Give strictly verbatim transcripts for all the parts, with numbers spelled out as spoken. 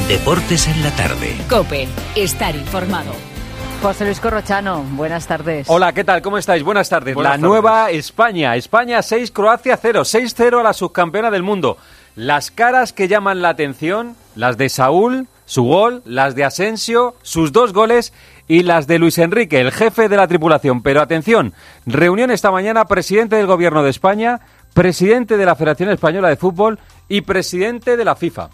Deportes en la tarde. COPE. Estar informado. José Luis Corrochano, buenas tardes. Hola, ¿qué tal? ¿Cómo estáis? Buenas tardes. Buenas la tardes. nueva España. España seis, Croacia cero. seis cero a la subcampeona del mundo. Las caras que llaman la atención, las de Saúl, su gol, las de Asensio, sus dos goles y las de Luis Enrique, el jefe de la tripulación. Pero atención, reunión esta mañana, presidente del Gobierno de España, presidente de la Federación Española de Fútbol y presidente de la FIFA.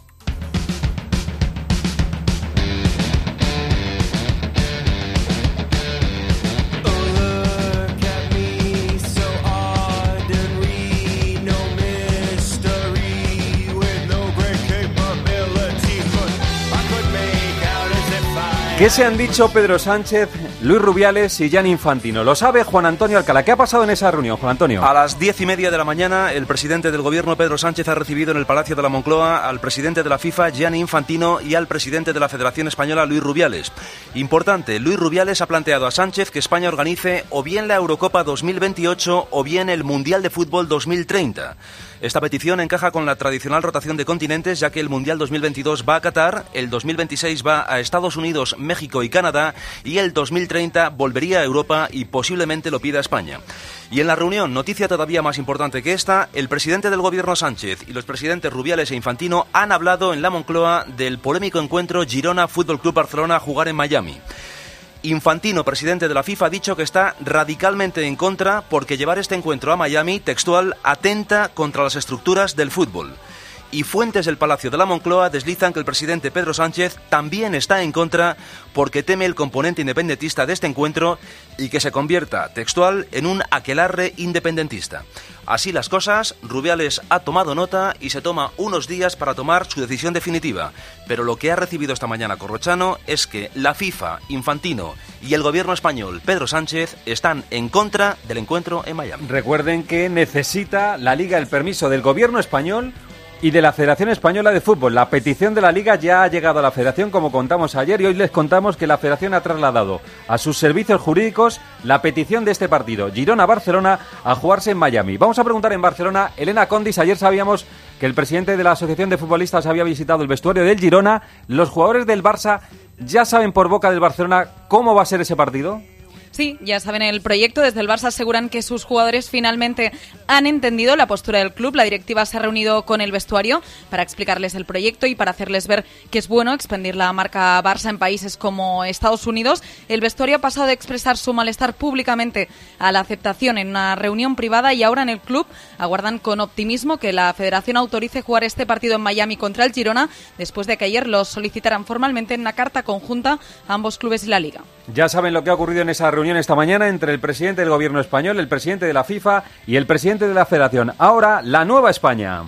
¿Qué se han dicho Pedro Sánchez, Luis Rubiales y Gianni Infantino? Lo sabe Juan Antonio Alcalá. ¿Qué ha pasado en esa reunión, Juan Antonio? A las diez y media de la mañana, el presidente del Gobierno, Pedro Sánchez, ha recibido en el Palacio de la Moncloa al presidente de la FIFA, Gianni Infantino, y al presidente de la Federación Española, Luis Rubiales. Importante, Luis Rubiales ha planteado a Sánchez que España organice o bien la Eurocopa dos mil veintiocho o bien el Mundial de Fútbol dos mil treinta. Esta petición encaja con la tradicional rotación de continentes, ya que el Mundial dos mil veintidós va a Qatar, el dos mil veintiséis va a Estados Unidos, México y Canadá, y el dos mil treinta volvería a Europa y posiblemente lo pida España. Y en la reunión, noticia todavía más importante que esta, el presidente del Gobierno Sánchez y los presidentes Rubiales e Infantino han hablado en la Moncloa del polémico encuentro Girona Fútbol Club Barcelona a jugar en Miami. Infantino, presidente de la FIFA, ha dicho que está radicalmente en contra porque llevar este encuentro a Miami, textual, atenta contra las estructuras del fútbol. Y fuentes del Palacio de la Moncloa deslizan que el presidente Pedro Sánchez también está en contra porque teme el componente independentista de este encuentro y que se convierta, textual, en un aquelarre independentista. Así las cosas, Rubiales ha tomado nota y se toma unos días para tomar su decisión definitiva. Pero lo que ha recibido esta mañana Corrochano es que la FIFA, Infantino y el Gobierno español, Pedro Sánchez, están en contra del encuentro en Miami. Recuerden que necesita la Liga el permiso del Gobierno español y de la Federación Española de Fútbol. La petición de la Liga ya ha llegado a la Federación, como contamos ayer, y hoy les contamos que la Federación ha trasladado a sus servicios jurídicos la petición de este partido, Girona-Barcelona, a jugarse en Miami. Vamos a preguntar en Barcelona, Elena Condis. Ayer sabíamos que el presidente de la Asociación de Futbolistas había visitado el vestuario del Girona. ¿Los jugadores del Barça ya saben por boca del Barcelona cómo va a ser ese partido? Sí, ya saben el proyecto. Desde el Barça aseguran que sus jugadores finalmente han entendido la postura del club. La directiva se ha reunido con el vestuario para explicarles el proyecto y para hacerles ver que es bueno expandir la marca Barça en países como Estados Unidos. El vestuario ha pasado de expresar su malestar públicamente a la aceptación en una reunión privada y ahora en el club aguardan con optimismo que la Federación autorice jugar este partido en Miami contra el Girona después de que ayer los solicitaran formalmente en una carta conjunta a ambos clubes y la Liga. Ya saben lo que ha ocurrido en esa reunión esta mañana entre el presidente del Gobierno español, el presidente de la FIFA y el presidente de la Federación. Ahora, la nueva España.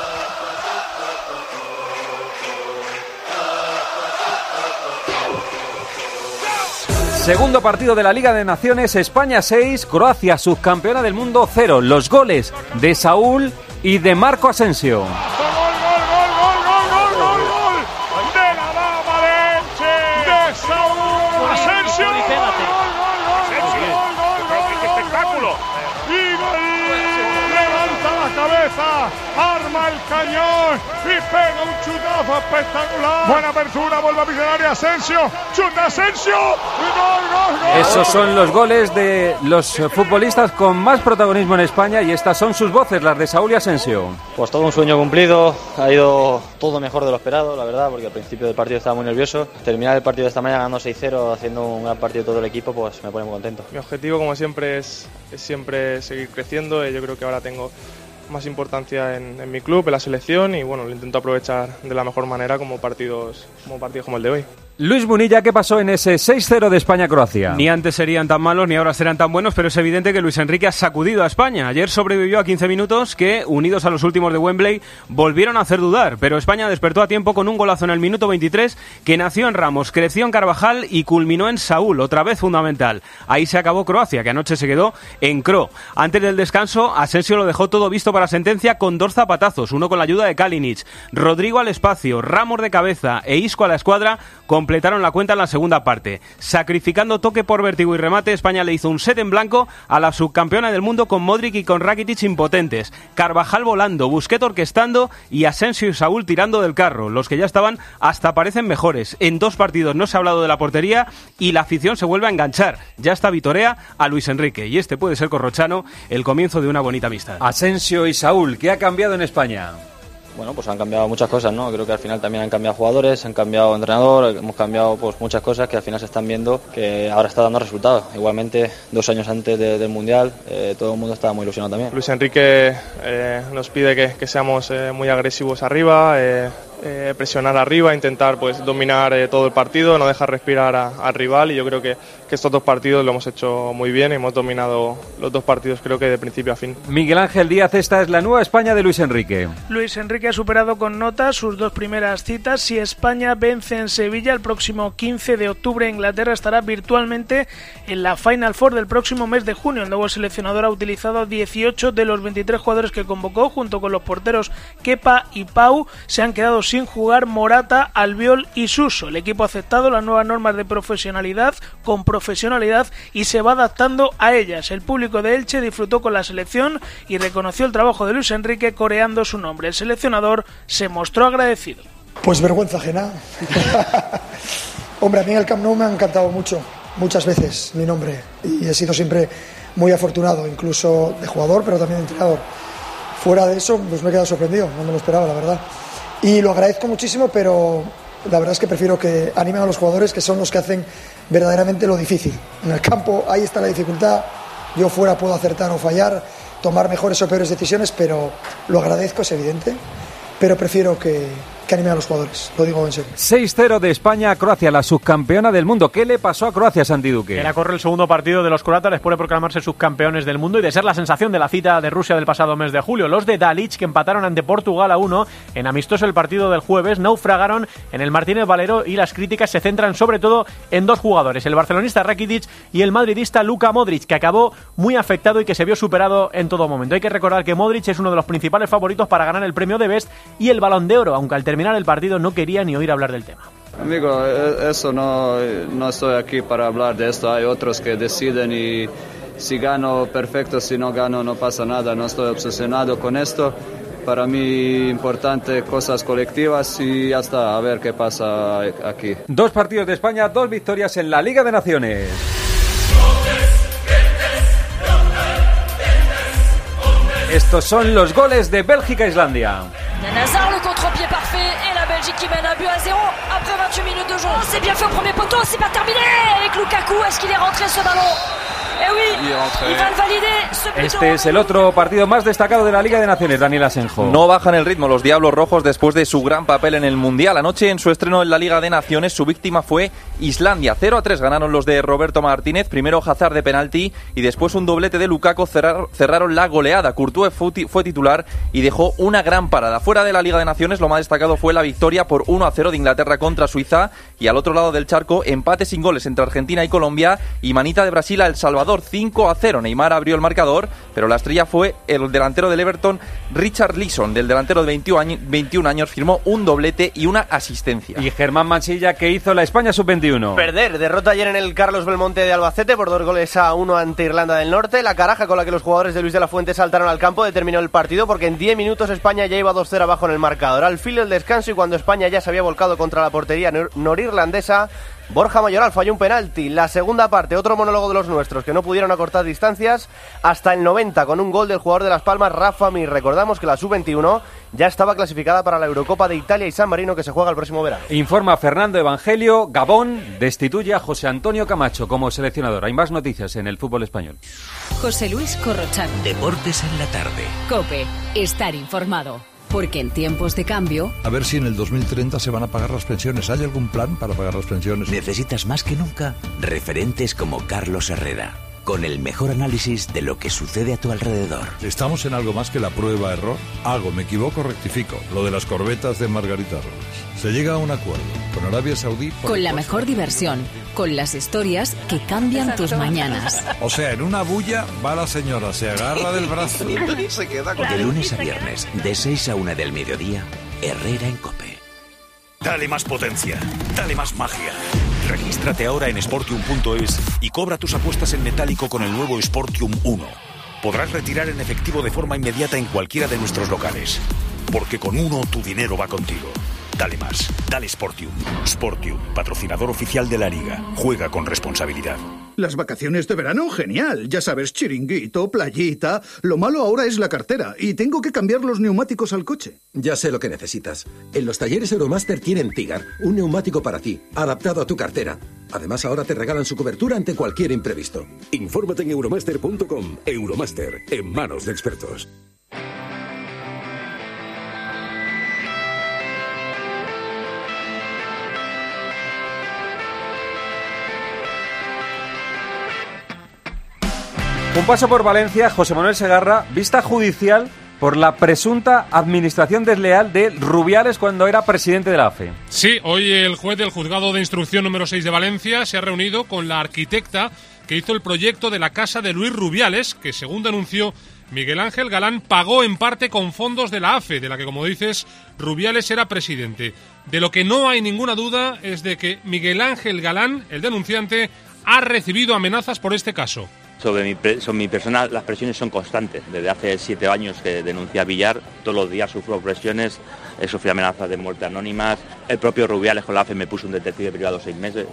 Segundo partido de la Liga de Naciones, España seis, Croacia subcampeona del mundo cero. Los goles de Saúl y de Marco Asensio. Arma el cañón y pega un chutazo espectacular. Buena apertura, vuelve a pisar área Asensio, chuta Asensio y gol, gol, gol. Esos son los goles de los futbolistas con más protagonismo en España y estas son sus voces, las de Saúl y Asensio. Pues todo un sueño cumplido, ha ido todo mejor de lo esperado, la verdad, porque al principio del partido estaba muy nervioso. Terminar el partido de esta mañana ganando seis cero, haciendo un gran partido todo el equipo, pues me pone muy contento. Mi objetivo, como siempre, es, es siempre seguir creciendo y yo creo que ahora tengo más importancia en, en mi club, en la selección y bueno, lo intento aprovechar de la mejor manera como partidos como partidos como el de hoy. Luis Munilla, ¿qué pasó en ese seis cero de España-Croacia? Ni antes serían tan malos ni ahora serán tan buenos, pero es evidente que Luis Enrique ha sacudido a España. Ayer sobrevivió a quince minutos que, unidos a los últimos de Wembley, volvieron a hacer dudar, pero España despertó a tiempo con un golazo en el minuto veintitrés que nació en Ramos, creció en Carvajal y culminó en Saúl, otra vez fundamental. Ahí se acabó Croacia, que anoche se quedó en Cro. Antes del descanso, Asensio lo dejó todo visto para sentencia con dos zapatazos, uno con la ayuda de Kalinic, Rodrigo al espacio, Ramos de cabeza e Isco a la escuadra, con completaron la cuenta en la segunda parte. Sacrificando toque por vértigo y remate, España le hizo un set en blanco a la subcampeona del mundo con Modric y con Rakitic impotentes. Carvajal volando, Busquets orquestando y Asensio y Saúl tirando del carro. Los que ya estaban hasta parecen mejores. En dos partidos no se ha hablado de la portería y la afición se vuelve a enganchar. Ya está vitorea a Luis Enrique y este puede ser, Corrochano, el comienzo de una bonita amistad. Asensio y Saúl, ¿qué ha cambiado en España? Bueno, pues han cambiado muchas cosas, ¿no? Creo que al final también han cambiado jugadores, han cambiado entrenador, hemos cambiado pues muchas cosas que al final se están viendo que ahora está dando resultados. Igualmente, dos años antes de, del Mundial, eh, todo el mundo estaba muy ilusionado también. Luis Enrique eh, nos pide que, que seamos eh, muy agresivos arriba, eh, eh, presionar arriba, intentar pues dominar eh, todo el partido, no dejar respirar a, al rival, y yo creo que, que estos dos partidos lo hemos hecho muy bien y hemos dominado los dos partidos, creo que de principio a fin. Miguel Ángel Díaz, esta es la nueva España de Luis Enrique. Luis Enrique ha superado con nota sus dos primeras citas. Si España vence en Sevilla el próximo quince de octubre, Inglaterra estará virtualmente en la Final Four del próximo mes de junio. El nuevo seleccionador ha utilizado dieciocho de los veintitrés jugadores que convocó, junto con los porteros Kepa y Pau. Se han quedado sin jugar Morata, Albiol y Suso. El equipo ha aceptado las nuevas normas de profesionalidad con profesionalidad y se va adaptando a ellas. El público de Elche disfrutó con la selección y reconoció el trabajo de Luis Enrique coreando su nombre. El seleccionador se mostró agradecido. Pues vergüenza ajena. Hombre, a mí en el Camp Nou me ha encantado mucho, muchas veces mi nombre, y he sido siempre muy afortunado, incluso de jugador, pero también de entrenador. Fuera de eso, pues me he quedado sorprendido, no me lo esperaba, la verdad. Y lo agradezco muchísimo, pero la verdad es que prefiero que animen a los jugadores, que son los que hacen verdaderamente lo difícil. En el campo, ahí está la dificultad. Yo fuera puedo acertar o fallar, tomar mejores o peores decisiones, pero lo agradezco, es evidente, pero prefiero que, que animen a los jugadores, lo digo en serio. seis cero de España a Croacia, la subcampeona del mundo. ¿Qué le pasó a Croacia, Santi Duque? Era corre el segundo partido de los croatas después de proclamarse subcampeones del mundo y de ser la sensación de la cita de Rusia del pasado mes de julio. Los de Dalic, que empataron ante Portugal a uno en amistoso el partido del jueves, naufragaron en el Martínez Valero, y las críticas se centran sobre todo en dos jugadores, el barcelonista Rakitic y el madridista Luka Modric, que acabó muy afectado y que se vio superado en todo momento. Hay que recordar que Modric es uno de los principales favoritos para ganar el premio de Best y el Balón de Oro, aunque al terminar el partido no quería ni oír hablar del tema. Amigo, eso no, no estoy aquí para hablar de esto. Hay otros que deciden, y si gano, perfecto, si no gano, no pasa nada. No estoy obsesionado con esto. Para mí, importante cosas colectivas y ya está, a ver qué pasa aquí. Dos partidos de España, dos victorias en la Liga de Naciones. Estos son los goles de Bélgica-Islandia. Nazar, le contre-pied parfait, et la Belgique qui mène un but à zéro après vingt-huit minutes de jeu. Oh, c'est bien fait au premier poteau, c'est pas terminé avec Lukaku. Est-ce qu'il est rentré ce ballon? Eh oui, il, il va le valider. Ce este es el otro partido más destacado de la Liga de Naciones, Daniel Asenjo. No bajan el ritmo los Diablos Rojos después de su gran papel en el Mundial. Anoche, en su estreno en la Liga de Naciones, su víctima fue Islandia. cero a tres ganaron los de Roberto Martínez. Primero Hazard de penalti y después un doblete de Lukaku cerrar, cerraron la goleada. Courtois fue titular y dejó una gran parada. Fuera de la Liga de Naciones, lo más destacado fue la victoria por uno a cero de Inglaterra contra Suiza, y al otro lado del charco, empate sin goles entre Argentina y Colombia, y manita de Brasil a El Salvador, cinco a cero. Neymar abrió el marcador, pero la estrella fue el delantero del Everton, Richard Leeson. Del delantero de veintiún años firmó un doblete y una asistencia. Y Germán Mansilla, que hizo la España sub veintiuno. Perder, derrota ayer en el Carlos Belmonte de Albacete por dos goles a uno ante Irlanda del Norte. La caraja con la que los jugadores de Luis de la Fuente saltaron al campo determinó el partido, porque en diez minutos España ya iba dos cero abajo en el marcador. Al filo del descanso, y cuando España ya se había volcado contra la portería nor- norirlandesa, Borja Mayoral falló un penalti. La segunda parte, otro monólogo de los nuestros, que no pudieron acortar distancias hasta el noventa con un gol del jugador de Las Palmas, Rafa Mir. Recordamos que la sub veintiuno ya estaba clasificada para la Eurocopa de Italia y San Marino, que se juega el próximo verano. Informa Fernando Evangelio. Gabón destituye a José Antonio Camacho como seleccionador. Hay más noticias en el fútbol español. José Luis Corrochano. Deportes en la tarde. COPE. Estar informado. Porque en tiempos de cambio... A ver si en el dos mil treinta se van a pagar las pensiones. ¿Hay algún plan para pagar las pensiones? Necesitas más que nunca referentes como Carlos Herrera, con el mejor análisis de lo que sucede a tu alrededor. ¿Estamos en algo más que la prueba-error? Hago, me equivoco, rectifico. Lo de las corbetas de Margarita Robles. Se llega a un acuerdo con Arabia Saudí... Con la mejor diversión, con las historias que cambian tus mañanas. O sea, en una bulla va la señora, se agarra del brazo y se queda con... De lunes a viernes, de seis a una del mediodía, Herrera en COPE. Dale más potencia, dale más magia. Regístrate ahora en Sportium punto es y cobra tus apuestas en metálico con el nuevo Sportium uno. Podrás retirar en efectivo de forma inmediata en cualquiera de nuestros locales. Porque con uno tu dinero va contigo. Dale más, dale Sportium. Sportium, patrocinador oficial de la Liga. Juega con responsabilidad. Las vacaciones de verano, genial. Ya sabes, chiringuito, playita. Lo malo ahora es la cartera y tengo que cambiar los neumáticos al coche. Ya sé lo que necesitas. En los talleres Euromaster tienen Tigar, un neumático para ti, adaptado a tu cartera. Además, ahora te regalan su cobertura ante cualquier imprevisto. Infórmate en euromaster punto com. Euromaster, en manos de expertos. Un paso por Valencia, José Manuel Segarra, vista judicial por la presunta administración desleal de Rubiales cuando era presidente de la A F E. Sí, hoy el juez del Juzgado de Instrucción número seis de Valencia se ha reunido con la arquitecta que hizo el proyecto de la casa de Luis Rubiales, que según denunció Miguel Ángel Galán, pagó en parte con fondos de la A F E, de la que, como dices, Rubiales era presidente. De lo que no hay ninguna duda es de que Miguel Ángel Galán, el denunciante, ha recibido amenazas por este caso. Sobre mi, sobre mi persona, las presiones son constantes. Desde hace siete años que denuncié a Villar, todos los días sufro presiones, he sufrido amenazas de muerte anónimas. El propio Rubiales con la A F E me puso un detective privado seis meses.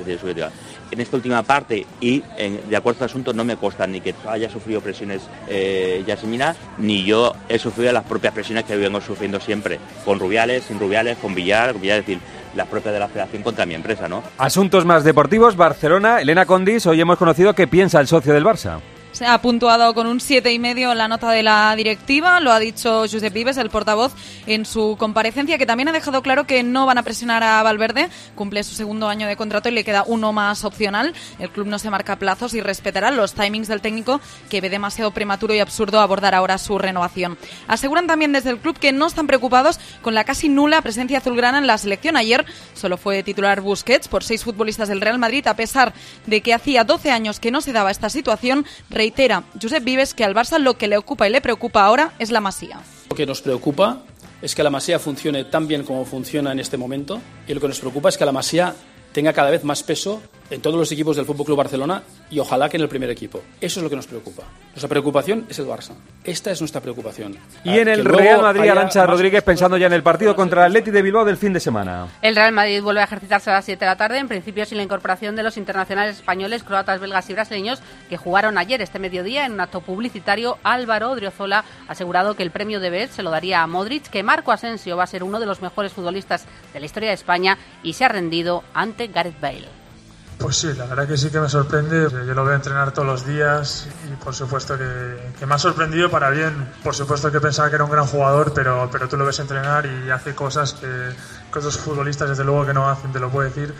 En esta última parte, y en, de acuerdo a este asunto, no me consta ni que haya sufrido presiones eh, Yasmina, ni yo he sufrido las propias presiones que vengo sufriendo siempre, con Rubiales, sin Rubiales, con Villar, Villar, es decir, las propias de la Federación contra mi empresa, ¿no? Asuntos más deportivos, Barcelona, Elena Condis, hoy hemos conocido qué piensa el socio del Barça. Se ha puntuado con un siete y medio la nota de la directiva, lo ha dicho Josep Vives, el portavoz, en su comparecencia, que también ha dejado claro que no van a presionar a Valverde, cumple su segundo año de contrato y le queda uno más opcional. El club no se marca plazos y respetará los timings del técnico, que ve demasiado prematuro y absurdo abordar ahora su renovación. Aseguran también desde el club que no están preocupados con la casi nula presencia azulgrana en la selección. Ayer solo fue titular Busquets por seis futbolistas del Real Madrid, a pesar de que hacía doce años que no se daba esta situación. Reitera Josep Vives que al Barça lo que le ocupa y le preocupa ahora es la Masía. Lo que nos preocupa es que la Masía funcione tan bien como funciona en este momento, y lo que nos preocupa es que la Masía tenga cada vez más peso en todos los equipos del F C Barcelona y ojalá que en el primer equipo. Eso es lo que nos preocupa. Nuestra preocupación es el Barça. Esta es nuestra preocupación. Y en el Real Madrid, Arantxa Rodríguez, pensando ya en el partido contra el Atleti de Bilbao del fin de semana. El Real Madrid vuelve a ejercitarse a las siete de la tarde, en principio sin la incorporación de los internacionales españoles, croatas, belgas y brasileños que jugaron ayer este mediodía en un acto publicitario. Álvaro Odriozola ha asegurado que el premio de Best se lo daría a Modric, que Marco Asensio va a ser uno de los mejores futbolistas de la historia de España y se ha rendido ante Gareth Bale. Pues sí, la verdad que sí que me sorprende. Yo lo veo entrenar todos los días y por supuesto que, que me ha sorprendido para bien. Por supuesto que pensaba que era un gran jugador, pero, pero tú lo ves entrenar y hace cosas que, que otros futbolistas desde luego que no hacen, te lo puedo decir.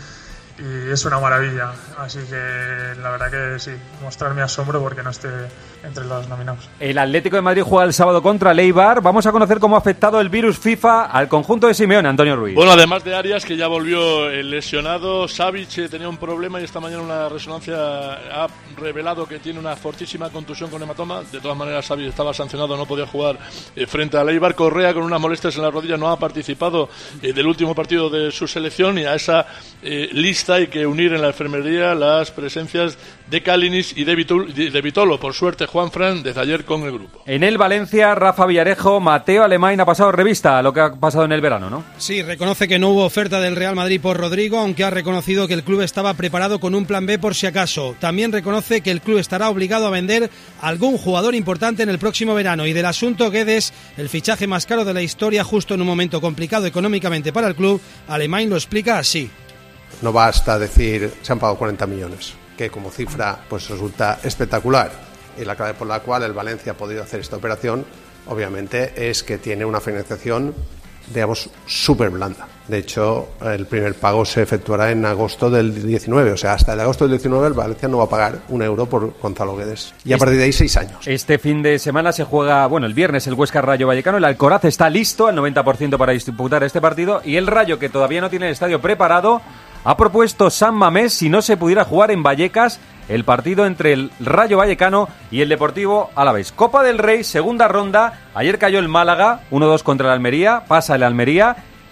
Y es una maravilla, así que la verdad que sí, mostrar mi asombro porque no esté entre los nominados. El Atlético de Madrid juega el sábado contra el Eibar. Vamos a conocer cómo ha afectado el virus FIFA al conjunto de Simeone, Antonio Ruiz. Bueno, además de Arias, que ya volvió el lesionado, Savic tenía un problema y esta mañana una resonancia ha revelado que tiene una fortísima contusión con hematoma. De todas maneras, Savic estaba sancionado, no podía jugar eh, frente al Eibar. Correa, con unas molestias en la rodilla, no ha participado eh, del último partido de su selección, y a esa eh, lista hay que unir en la enfermería las presencias de Kalinic y de, Vitul, de Vitolo. Por suerte, Juanfran, desde ayer con el grupo. En el Valencia, Rafa Villarejo, Mateo Alemán ha pasado revista a lo que ha pasado en el verano, ¿no? Sí, reconoce que no hubo oferta del Real Madrid por Rodrigo, aunque ha reconocido que el club estaba preparado con un plan B por si acaso. También reconoce que el club estará obligado a vender a algún jugador importante en el próximo verano. Y del asunto Guedes, el fichaje más caro de la historia, justo en un momento complicado económicamente para el club, Alemán lo explica así. No basta decir se han pagado cuarenta millones, que como cifra pues resulta espectacular, y la clave por la cual el Valencia ha podido hacer esta operación obviamente es que tiene una financiación, digamos, súper blanda. De hecho, el primer pago se efectuará en agosto del diecinueve, o sea, hasta el agosto del diecinueve el Valencia no va a pagar un euro por Gonzalo Guedes, y a partir de ahí seis años. Este fin de semana se juega, bueno, el viernes el Huesca Rayo Vallecano. El Alcoraz está listo al noventa por ciento para disputar este partido, y el Rayo, que todavía no tiene el estadio preparado, ha propuesto San Mamés si no se pudiera jugar en Vallecas el partido entre el Rayo Vallecano y el Deportivo Alavés. Copa del Rey, segunda ronda. Ayer cayó el Málaga, uno dos contra el Almería, pasa el Almería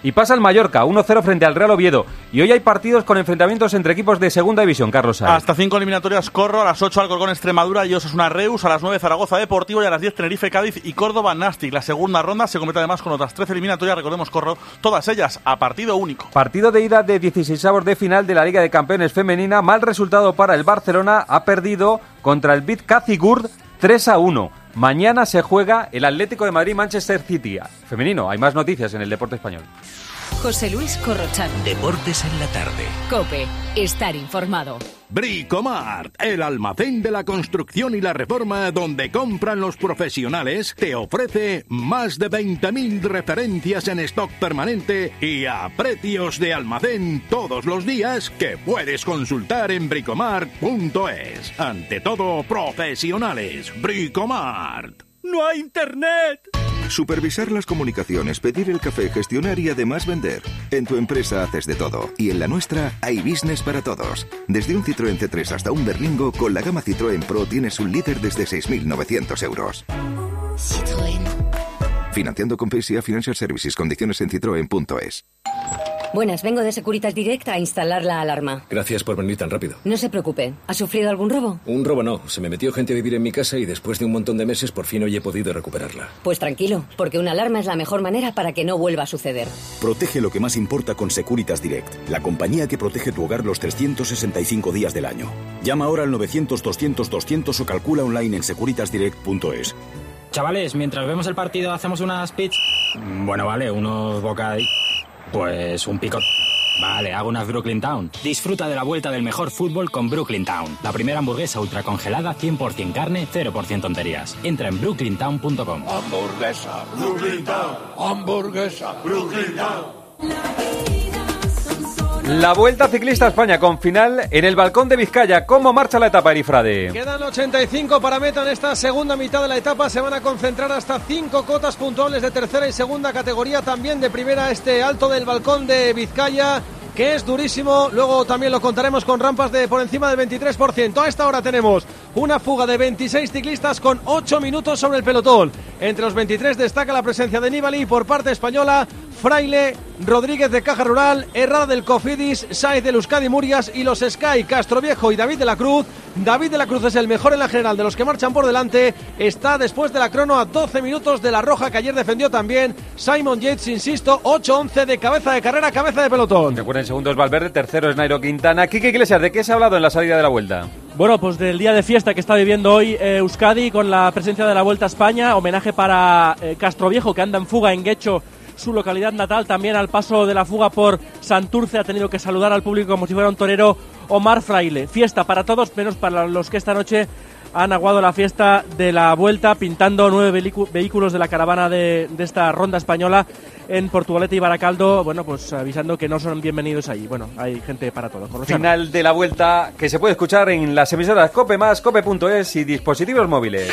Y pasa el Mallorca, uno cero frente al Real Oviedo. Y hoy hay partidos con enfrentamientos entre equipos de segunda división, Carlos Sainz. Hasta cinco eliminatorias corro, a las ocho Alcorcón Extremadura y Osasuna Reus, a las nueve Zaragoza Deportivo y a las diez Tenerife Cádiz y Córdoba Nastic. La segunda ronda se completa además con otras trece eliminatorias, recordemos corro, todas ellas a partido único. Partido de ida de dieciseisavos de final de la Liga de Campeones femenina. Mal resultado para el Barcelona, ha perdido contra el Bit Kazigurd tres a uno. Mañana se juega el Atlético de Madrid-Manchester City. Femenino, hay más noticias en el deporte español. José Luis Corrochano. Deportes en la tarde. COPE. Estar informado. Bricomart, el almacén de la construcción y la reforma donde compran los profesionales, te ofrece más de veinte mil referencias en stock permanente y a precios de almacén todos los días que puedes consultar en bricomart punto es. Ante todo, profesionales. Bricomart. ¡No hay internet! Supervisar las comunicaciones, pedir el café, gestionar y además vender. En tu empresa haces de todo. Y en la nuestra hay business para todos. Desde un Citroën C tres hasta un Berlingo, con la gama Citroën Pro tienes un líder desde seis mil novecientos euros. Citroën. Financiando con P S A Financial Services. Condiciones en citroen punto es. Buenas, vengo de Securitas Direct a instalar la alarma. Gracias por venir tan rápido. No se preocupe. ¿Ha sufrido algún robo? Un robo no. Se me metió gente a vivir en mi casa y después de un montón de meses por fin hoy he podido recuperarla. Pues tranquilo, porque una alarma es la mejor manera para que no vuelva a suceder. Protege lo que más importa con Securitas Direct, la compañía que protege tu hogar los trescientos sesenta y cinco días del año. Llama ahora al novecientos doscientos doscientos o calcula online en securitas direct punto es. Chavales, mientras vemos el partido hacemos unas pits. Bueno, vale, unos bocadillos. Pues un picot. Vale, hago unas Brooklyn Town. Disfruta de la vuelta del mejor fútbol con Brooklyn Town. La primera hamburguesa ultra congelada, cien por ciento carne, cero por ciento tonterías. Entra en brooklyn town punto com. Hamburguesa, Brooklyn Town. Hamburguesa, Brooklyn Town. La Vuelta Ciclista a España con final en el Balcón de Vizcaya. ¿Cómo marcha la etapa, Erifrade? Quedan ochenta y cinco para meta en esta segunda mitad de la etapa. Se van a concentrar hasta cinco cotas puntuables de tercera y segunda categoría. También de primera este alto del Balcón de Vizcaya, que es durísimo. Luego también lo contaremos con rampas de por encima del veintitrés por ciento. A esta hora tenemos una fuga de veintiséis ciclistas con ocho minutos sobre el pelotón. Entre los veintitrés destaca la presencia de Nibali por parte española, Fraile, Rodríguez de Caja Rural, Herrada del Cofidis, Saez del Euskadi Murias y los Sky, Castroviejo y David de la Cruz. David de la Cruz es el mejor en la general de los que marchan por delante. Está después de la crono a doce minutos de la roja que ayer defendió también Simon Yates, insisto, ocho once de cabeza de carrera, cabeza de pelotón. Recuerden, segundo es Valverde, tercero es Nairo Quintana. Quique Iglesias, ¿de qué se ha hablado en la salida de la Vuelta? Bueno, pues del día de fiesta que está viviendo hoy eh, Euskadi con la presencia de la Vuelta a España. Homenaje para eh, Castroviejo, que anda en fuga en Guecho, su localidad natal. También al paso de la fuga por Santurce ha tenido que saludar al público como si fuera un torero Omar Fraile. Fiesta para todos, menos para los que esta noche han aguado la fiesta de la Vuelta, pintando nueve vehículos de la caravana de, de esta ronda española en Portugalete y Baracaldo, bueno, pues avisando que no son bienvenidos ahí. Bueno, hay gente para todos. Final de la Vuelta que se puede escuchar en las emisoras COPE más, cope punto es y dispositivos móviles.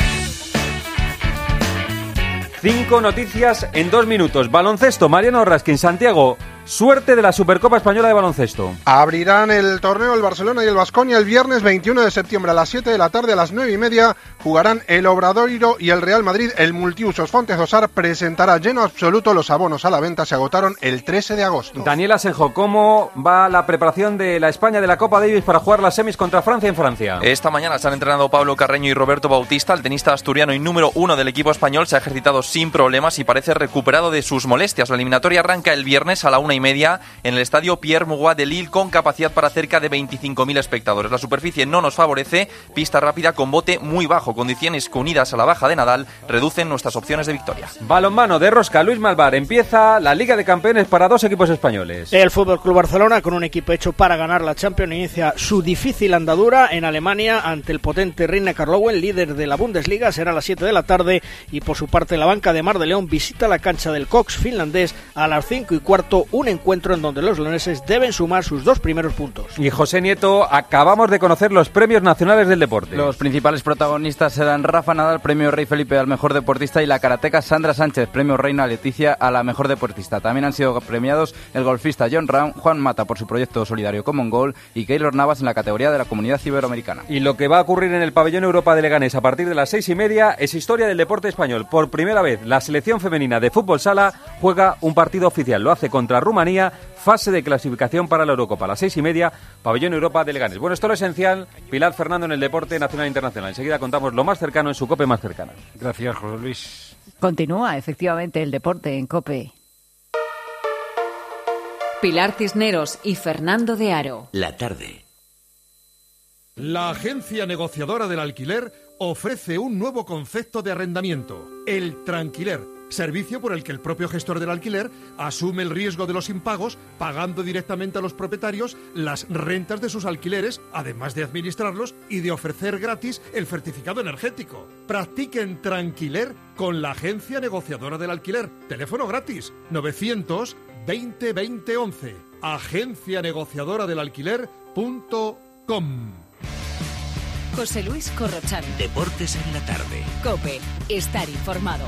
Cinco noticias en dos minutos. Baloncesto, Mariano Raskin, Santiago. Suerte de la Supercopa Española de Baloncesto. Abrirán el torneo el Barcelona y el Baskonia el viernes veintiuno de septiembre a las siete de la tarde. A las nueve y media jugarán el Obradoiro y el Real Madrid. El multiusos Fontesdosar presentará lleno absoluto. Los abonos a la venta se agotaron el trece de agosto. Daniel Asenjo, ¿cómo va la preparación de la España de la Copa Davis para jugar las semis contra Francia en Francia? Esta mañana se han entrenado Pablo Carreño y Roberto Bautista. El tenista asturiano y número uno del equipo español se ha ejercitado sin problemas y parece recuperado de sus molestias. La eliminatoria arranca el viernes a la una y media en el estadio Pierre Mauroy de Lille, con capacidad para cerca de veinticinco mil espectadores. La superficie no nos favorece, pista rápida con bote muy bajo, condiciones que unidas a la baja de Nadal reducen nuestras opciones de victoria. Balonmano de rosca, Luis Malvar, empieza la Liga de Campeones para dos equipos españoles. El F C Barcelona, con un equipo hecho para ganar la Champions, inicia su difícil andadura en Alemania ante el potente Rhein-Neckar-Löwen, líder de la Bundesliga. Será a las siete de la tarde y por su parte la banca de Mar de León visita la cancha del Cox finlandés a las cinco y cuarto, un encuentro en donde los leoneses deben sumar sus dos primeros puntos. Y José Nieto, acabamos de conocer los premios nacionales del deporte. Los principales protagonistas serán Rafa Nadal, premio Rey Felipe al mejor deportista, y la karateca Sandra Sánchez, premio Reina Leticia a la mejor deportista. También han sido premiados el golfista John Ram, Juan Mata por su proyecto solidario Common Goal y Keylor Navas en la categoría de la Comunidad Iberoamericana. Y lo que va a ocurrir en el pabellón Europa de Leganés a partir de las seis y media es historia del deporte español. Por primera vez, la selección femenina de fútbol sala juega un partido oficial. Lo hace contra Rumanía, fase de clasificación para la Eurocopa. A las seis y media, pabellón Europa de Leganés. Bueno, esto es lo esencial. Pilar Fernando en el deporte nacional e internacional. Enseguida contamos lo más cercano en su COPE más cercana. Gracias, José Luis. Continúa, efectivamente, el deporte en COPE. Pilar Cisneros y Fernando de Aro. La tarde. La agencia negociadora del alquiler ofrece un nuevo concepto de arrendamiento, el tranquiler, servicio por el que el propio gestor del alquiler asume el riesgo de los impagos, pagando directamente a los propietarios las rentas de sus alquileres, además de administrarlos y de ofrecer gratis el certificado energético. Practiquen tranquiler con la agencia negociadora del alquiler. Teléfono gratis, novecientos veinte veinte once. agencia negociadora del alquiler punto com. José Luis Corrochán. Deportes en la tarde. COPE. Estar informado.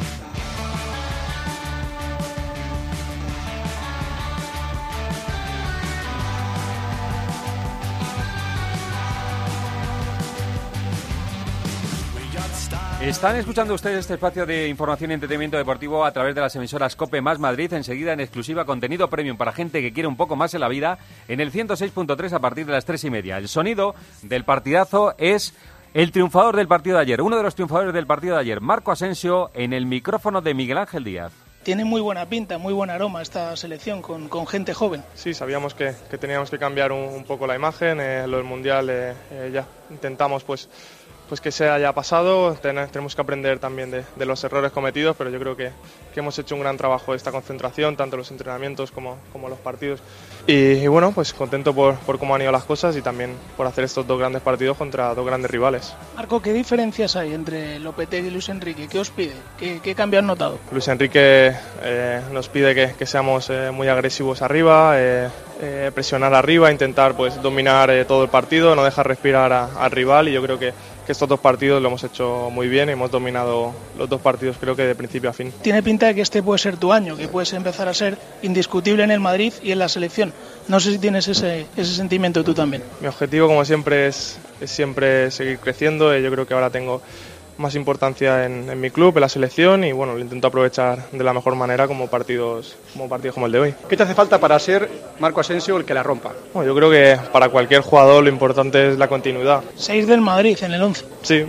Están escuchando ustedes este espacio de información y entretenimiento deportivo a través de las emisoras COPE más Madrid. Enseguida en exclusiva contenido premium para gente que quiere un poco más en la vida en el ciento seis punto tres a partir de las tres y media. El sonido del partidazo es el triunfador del partido de ayer, uno de los triunfadores del partido de ayer, Marco Asensio, en el micrófono de Miguel Ángel Díaz. Tiene muy buena pinta, muy buen aroma esta selección con, con gente joven. Sí, sabíamos que, que teníamos que cambiar un, un poco la imagen, eh, lo del Mundial eh, eh, ya intentamos pues pues que se haya pasado, Ten, tenemos que aprender también de, de los errores cometidos, pero yo creo que, que hemos hecho un gran trabajo de esta concentración, tanto los entrenamientos como, como los partidos. Y, y bueno, pues contento por, por cómo han ido las cosas y también por hacer estos dos grandes partidos contra dos grandes rivales. Marco, ¿qué diferencias hay entre Lopetegui y Luis Enrique? ¿Qué os pide? ¿Qué, qué cambio has notado? Luis Enrique eh, nos pide que, que seamos eh, muy agresivos arriba, eh, eh, presionar arriba, intentar pues dominar eh, todo el partido, no dejar respirar a, al rival, y yo creo que que estos dos partidos lo hemos hecho muy bien y hemos dominado los dos partidos creo que de principio a fin. Tiene pinta de que este puede ser tu año, que puedes empezar a ser indiscutible en el Madrid y en la selección. No sé si tienes ese, ese sentimiento tú también. Mi objetivo, como siempre, es, es siempre seguir creciendo. Yo creo que ahora tengo más importancia en, en mi club, en la selección, y bueno, lo intento aprovechar de la mejor manera como partidos como partidos como el de hoy. ¿Qué te hace falta para ser Marco Asensio el que la rompa? Bueno, yo creo que para cualquier jugador lo importante es la continuidad. Seis del Madrid en el once. Sí,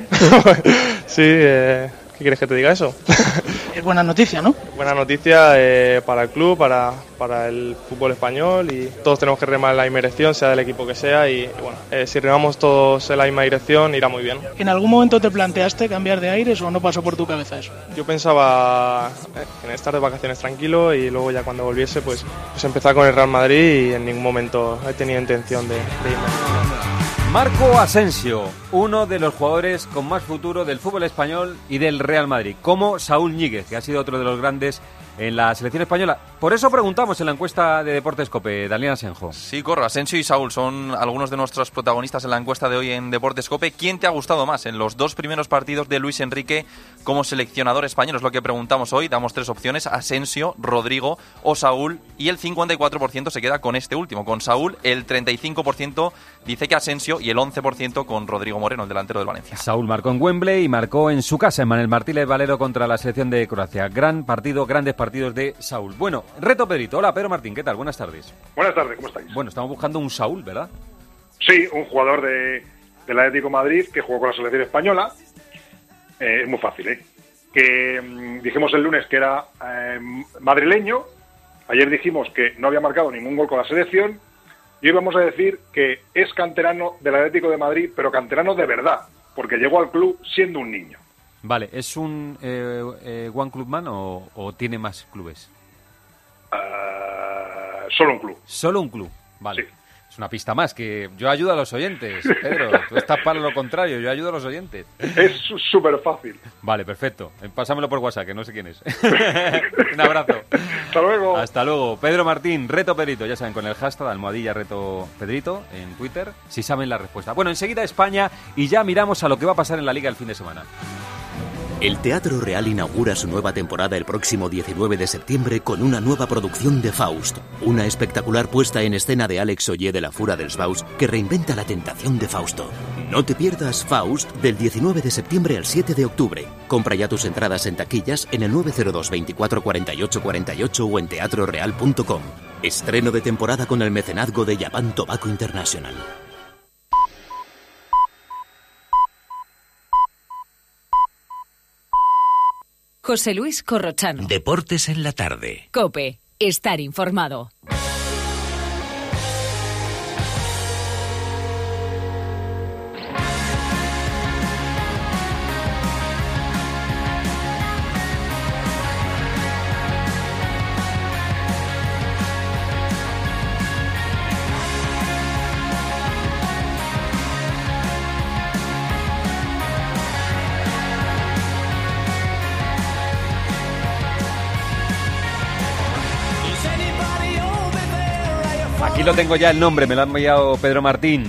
sí. Eh, ¿Qué quieres que te diga eso? Es buena noticia, ¿no? Buena noticia eh, para el club, para, para el fútbol español, y todos tenemos que remar en la misma dirección, sea del equipo que sea, y, y bueno, eh, si remamos todos en la misma dirección irá muy bien. ¿En algún momento te planteaste cambiar de aires o no pasó por tu cabeza eso? Yo pensaba en estar de vacaciones tranquilo y luego ya cuando volviese pues, pues empezar con el Real Madrid, y en ningún momento he tenido intención de, de irme. Marco Asensio, uno de los jugadores con más futuro del fútbol español y del Real Madrid, como Saúl Ñíguez, que ha sido otro de los grandes en la selección española. Por eso preguntamos en la encuesta de Deportes COPE, Daniel Asenjo. Sí, corro, Asensio y Saúl son algunos de nuestros protagonistas en la encuesta de hoy en Deportes COPE. ¿Quién te ha gustado más en los dos primeros partidos de Luis Enrique como seleccionador español? Es lo que preguntamos hoy. Damos tres opciones: Asensio, Rodrigo o Saúl, y el cincuenta y cuatro por ciento se queda con este último, con Saúl. El treinta y cinco por ciento dice que Asensio y el once por ciento con Rodrigo Moreno, el delantero del Valencia. Saúl marcó en Wembley y marcó en su casa, en Manuel Martínez Valero, contra la selección de Croacia. Gran partido, grandes partidos de Saúl. Bueno, reto Pedrito. Hola, Pedro Martín, ¿qué tal? Buenas tardes. Buenas tardes, ¿cómo estáis? Bueno, estamos buscando un Saúl, ¿verdad? Sí, un jugador de, del Atlético de Madrid que jugó con la selección española. Eh, es muy fácil, ¿eh? Que mmm, dijimos el lunes que era eh, madrileño. Ayer dijimos que no había marcado ningún gol con la selección. Y hoy vamos a decir que es canterano del Atlético de Madrid, pero canterano de verdad, porque llegó al club siendo un niño. Vale, ¿es un eh, eh, One Club Man o, o tiene más clubes? Uh, solo un club. Solo un club, vale. Sí. Es una pista más, que yo ayudo a los oyentes, Pedro. Tú estás para lo contrario, yo ayudo a los oyentes. Es súper fácil. Vale, perfecto. Pásamelo por WhatsApp, que no sé quién es. Un abrazo. Hasta luego. Hasta luego. Pedro Martín, Reto Pedrito. Ya saben, con el hashtag almohadilla Reto Pedrito en Twitter, si saben la respuesta. Bueno, enseguida España y ya miramos a lo que va a pasar en la Liga el fin de semana. El Teatro Real inaugura su nueva temporada el próximo diecinueve de septiembre con una nueva producción de Faust, una espectacular puesta en escena de Alex Ollé de la Fura dels Baus que reinventa la tentación de Fausto. No te pierdas Faust del diecinueve de septiembre al siete de octubre. Compra ya tus entradas en taquillas en el nueve cero dos veinticuatro cuarenta y ocho cuarenta y ocho o en teatro real punto com. Estreno de temporada con el mecenazgo de Japan Tobacco International. José Luis Corrochano. Deportes en la tarde. COPE. Estar informado. Aquí lo tengo ya el nombre, me lo ha enviado Pedro Martín.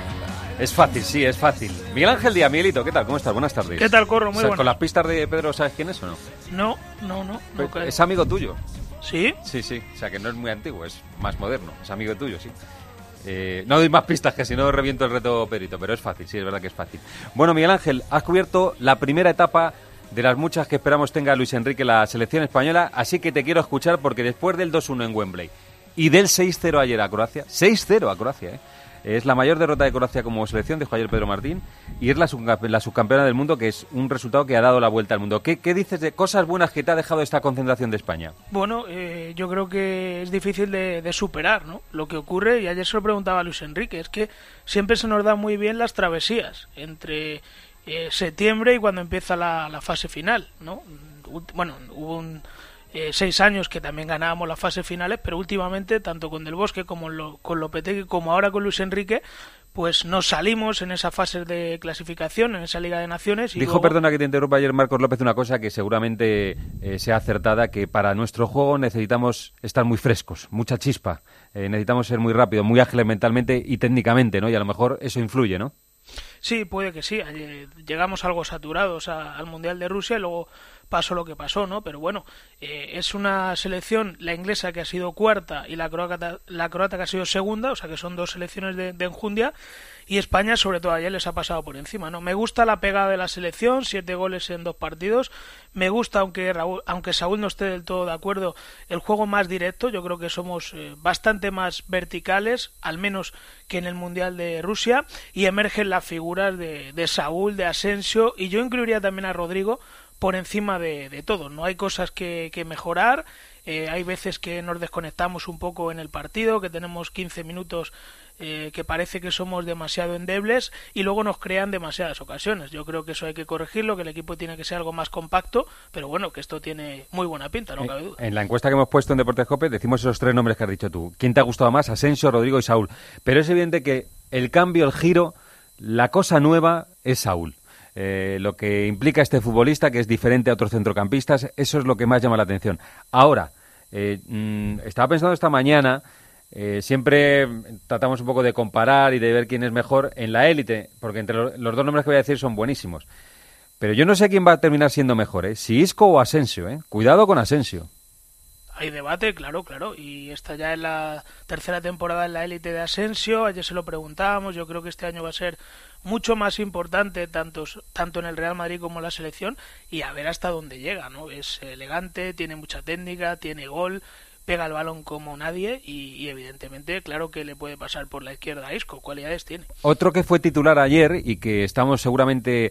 Es fácil, sí, es fácil. Miguel Ángel Díaz, Miguelito, ¿qué tal? ¿Cómo estás? Buenas tardes. ¿Qué tal, Corro? Muy o sea, bueno. ¿Con las pistas de Pedro sabes quién es o no? No, no, no. no Pero, ¿es amigo tuyo? ¿Sí? Sí, sí. O sea, que no es muy antiguo, es más moderno. Es amigo tuyo, sí. Eh, no doy más pistas, que si no reviento el reto Pedrito, pero es fácil, sí, es verdad que es fácil. Bueno, Miguel Ángel, has cubierto la primera etapa de las muchas que esperamos tenga Luis Enrique la selección española, así que te quiero escuchar porque después del dos uno en Wembley y del seis cero ayer a Croacia, seis cero a Croacia, ¿eh? Es la mayor derrota de Croacia como selección, dijo ayer Pedro Martín, y es la, subcampe- la subcampeona del mundo, que es un resultado que ha dado la vuelta al mundo. ¿Qué, qué dices de cosas buenas que te ha dejado esta concentración de España? Bueno, eh, yo creo que es difícil de, de superar, ¿no? Lo que ocurre, y ayer se lo preguntaba a Luis Enrique, es que siempre se nos dan muy bien las travesías entre eh, septiembre y cuando empieza la, la fase final, ¿no? Bueno, hubo un... Eh, seis años que también ganábamos las fases finales, pero últimamente, tanto con Del Bosque como lo, con Lopetegui, como ahora con Luis Enrique, pues nos salimos en esas fases de clasificación, en esa Liga de Naciones. Y Dijo, luego... perdona que te interrumpa ayer Marcos López, una cosa que seguramente eh, sea acertada, que para nuestro juego necesitamos estar muy frescos, mucha chispa, eh, necesitamos ser muy rápidos, muy ágiles mentalmente y técnicamente, ¿no? Y a lo mejor eso influye, ¿no? Sí, puede que sí. Llegamos algo saturados a, al Mundial de Rusia y luego pasó lo que pasó, ¿no? Pero bueno, eh, es una selección, la inglesa, que ha sido cuarta y la croata, la croata que ha sido segunda, o sea que son dos selecciones de, de enjundia, y España, sobre todo ayer, les ha pasado por encima, ¿no? Me gusta la pegada de la selección, siete goles en dos partidos. Me gusta, aunque Raúl, aunque Saúl no esté del todo de acuerdo, el juego más directo. Yo creo que somos eh, bastante más verticales, al menos que en el Mundial de Rusia, y emergen las figuras de, de Saúl, de Asensio, y yo incluiría también a Rodrigo por encima de, de todo. No hay cosas que, que mejorar, eh, hay veces que nos desconectamos un poco en el partido, que tenemos quince minutos eh, que parece que somos demasiado endebles y luego nos crean demasiadas ocasiones. Yo creo que eso hay que corregirlo, que el equipo tiene que ser algo más compacto, pero bueno, que esto tiene muy buena pinta, no cabe duda. En la encuesta que hemos puesto en Deportes COPE decimos esos tres nombres que has dicho tú. ¿Quién te ha gustado más? Asensio, Rodrigo y Saúl. Pero es evidente que el cambio, el giro, la cosa nueva es Saúl. Eh, lo que implica este futbolista, que es diferente a otros centrocampistas, eso es lo que más llama la atención. Ahora, eh, mmm, estaba pensando esta mañana, eh, siempre tratamos un poco de comparar y de ver quién es mejor en la élite, porque entre lo, los dos nombres que voy a decir son buenísimos. Pero yo no sé quién va a terminar siendo mejor, ¿eh? Si Isco o Asensio, ¿eh? Cuidado con Asensio. Hay debate, claro, claro, y esta ya es la tercera temporada en la élite de Asensio. Ayer se lo preguntábamos, yo creo que este año va a ser mucho más importante tanto, tanto en el Real Madrid como en la selección, y a ver hasta dónde llega, ¿no? Es elegante, tiene mucha técnica, tiene gol, pega el balón como nadie y, y evidentemente, claro que le puede pasar por la izquierda a Isco, cualidades tiene. Otro que fue titular ayer y que estamos seguramente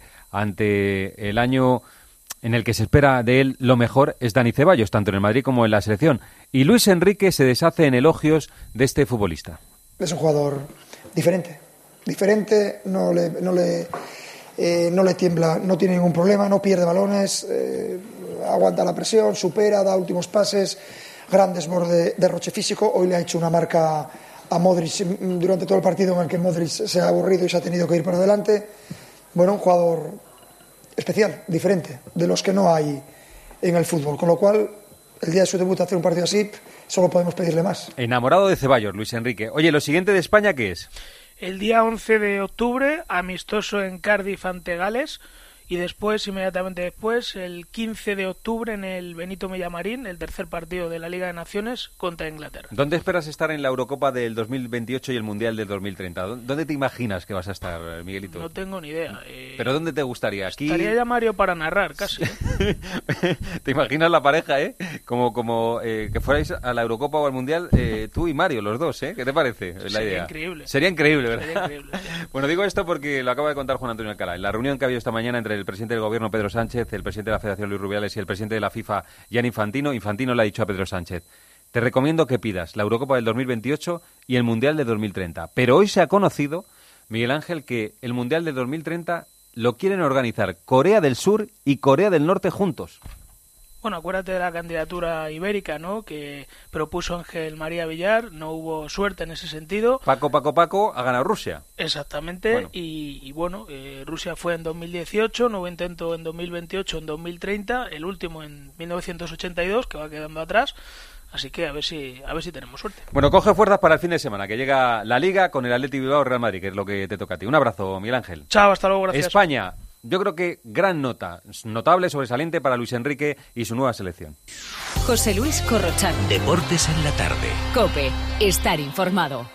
ante el año en el que se espera de él lo mejor es Dani Ceballos, tanto en el Madrid como en la selección. Y Luis Enrique se deshace en elogios de este futbolista. Es un jugador diferente, diferente, no le, no le, eh, no le tiembla, no tiene ningún problema, no pierde balones, eh, aguanta la presión, supera, da últimos pases, gran desborde, derroche físico. Hoy le ha hecho una marca a Modric durante todo el partido en el que Modric se ha aburrido y se ha tenido que ir para adelante. Bueno, un jugador especial, diferente, de los que no hay en el fútbol, con lo cual el día de su debut hacer un partido así, solo podemos pedirle más. Enamorado de Ceballos, Luis Enrique. Oye, ¿lo siguiente de España qué es? El día once de octubre, amistoso en Cardiff ante Gales, y después, inmediatamente después, el quince de octubre en el Benito Villamarín, el tercer partido de la Liga de Naciones contra Inglaterra. ¿Dónde esperas estar en la Eurocopa del dos mil veintiocho y el Mundial del dos mil treinta? ¿Dónde te imaginas que vas a estar, Miguelito? No tengo ni idea. Eh, ¿Pero dónde te gustaría? ¿Aquí? Estaría ya Mario para narrar, casi. ¿eh? ¿Te imaginas la pareja, eh? Como, como eh, que fuerais a la Eurocopa o al Mundial, eh, tú y Mario, los dos, ¿eh? ¿Qué te parece la Sería idea? increíble. Sería increíble, ¿verdad? Sería increíble, sí. Bueno, digo esto porque lo acaba de contar Juan Antonio Alcalá. En la reunión que ha habido esta mañana entre el presidente del Gobierno, Pedro Sánchez, el presidente de la Federación, Luis Rubiales, y el presidente de la FIFA, Gianni Infantino, Infantino le ha dicho a Pedro Sánchez: te recomiendo que pidas la Eurocopa del dos mil veintiocho y el Mundial del dos mil treinta. Pero hoy se ha conocido, Miguel Ángel, que el Mundial del dos mil treinta lo quieren organizar Corea del Sur y Corea del Norte juntos. Bueno, acuérdate de la candidatura ibérica, ¿no?, que propuso Ángel María Villar. No hubo suerte en ese sentido. Paco, Paco, Paco ha ganado Rusia. Exactamente. Bueno. Y, y bueno, eh, Rusia fue en dos mil dieciocho, nuevo intento en dos mil veintiocho, en dos mil treinta, el último en mil novecientos ochenta y dos, que va quedando atrás. Así que a ver si a ver si tenemos suerte. Bueno, coge fuerzas para el fin de semana, que llega la Liga con el Athletic Bilbao Real Madrid, que es lo que te toca a ti. Un abrazo, Miguel Ángel. Chao, hasta luego, gracias. España. Yo creo que gran nota, notable, sobresaliente para Luis Enrique y su nueva selección. José Luis Corrochano. Deportes en la tarde. COPE. Estar informado.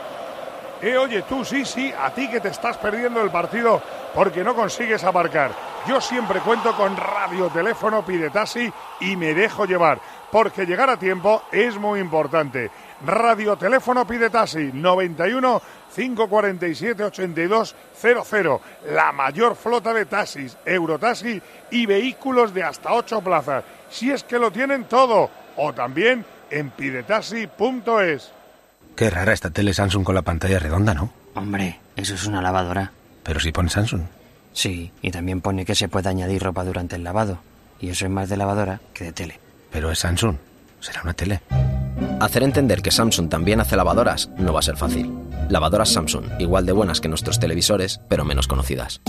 Eh, oye, tú sí, sí, a ti que te estás perdiendo el partido porque no consigues aparcar. Yo siempre cuento con radioteléfono Pide Taxi y me dejo llevar, porque llegar a tiempo es muy importante. Radioteléfono Pide Taxi, noventa y uno, cinco cuarenta y siete, ochenta y dos cero cero. La mayor flota de taxis, Eurotaxi y vehículos de hasta ocho plazas. Si es que lo tienen todo. O también en pidetaxi punto es. Qué rara esta tele Samsung con la pantalla redonda, ¿no? Hombre, eso es una lavadora. Pero si pone Samsung. Sí, y también pone que se puede añadir ropa durante el lavado. Y eso es más de lavadora que de tele. Pero es Samsung. Será una tele. Hacer entender que Samsung también hace lavadoras no va a ser fácil. Lavadoras Samsung, igual de buenas que nuestros televisores, pero menos conocidas.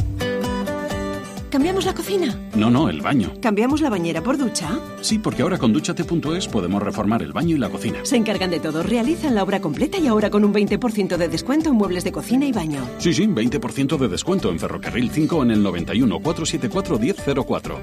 ¿Cambiamos la cocina? No, no, el baño. ¿Cambiamos la bañera por ducha? Sí, porque ahora con Dúchate punto es podemos reformar el baño y la cocina. Se encargan de todo, realizan la obra completa y ahora con un veinte por ciento de descuento en muebles de cocina y baño. Sí, sí, veinte por ciento de descuento en Ferrocarril cinco en el noventa y uno, cuatrocientos setenta y cuatro, diez cero cuatro.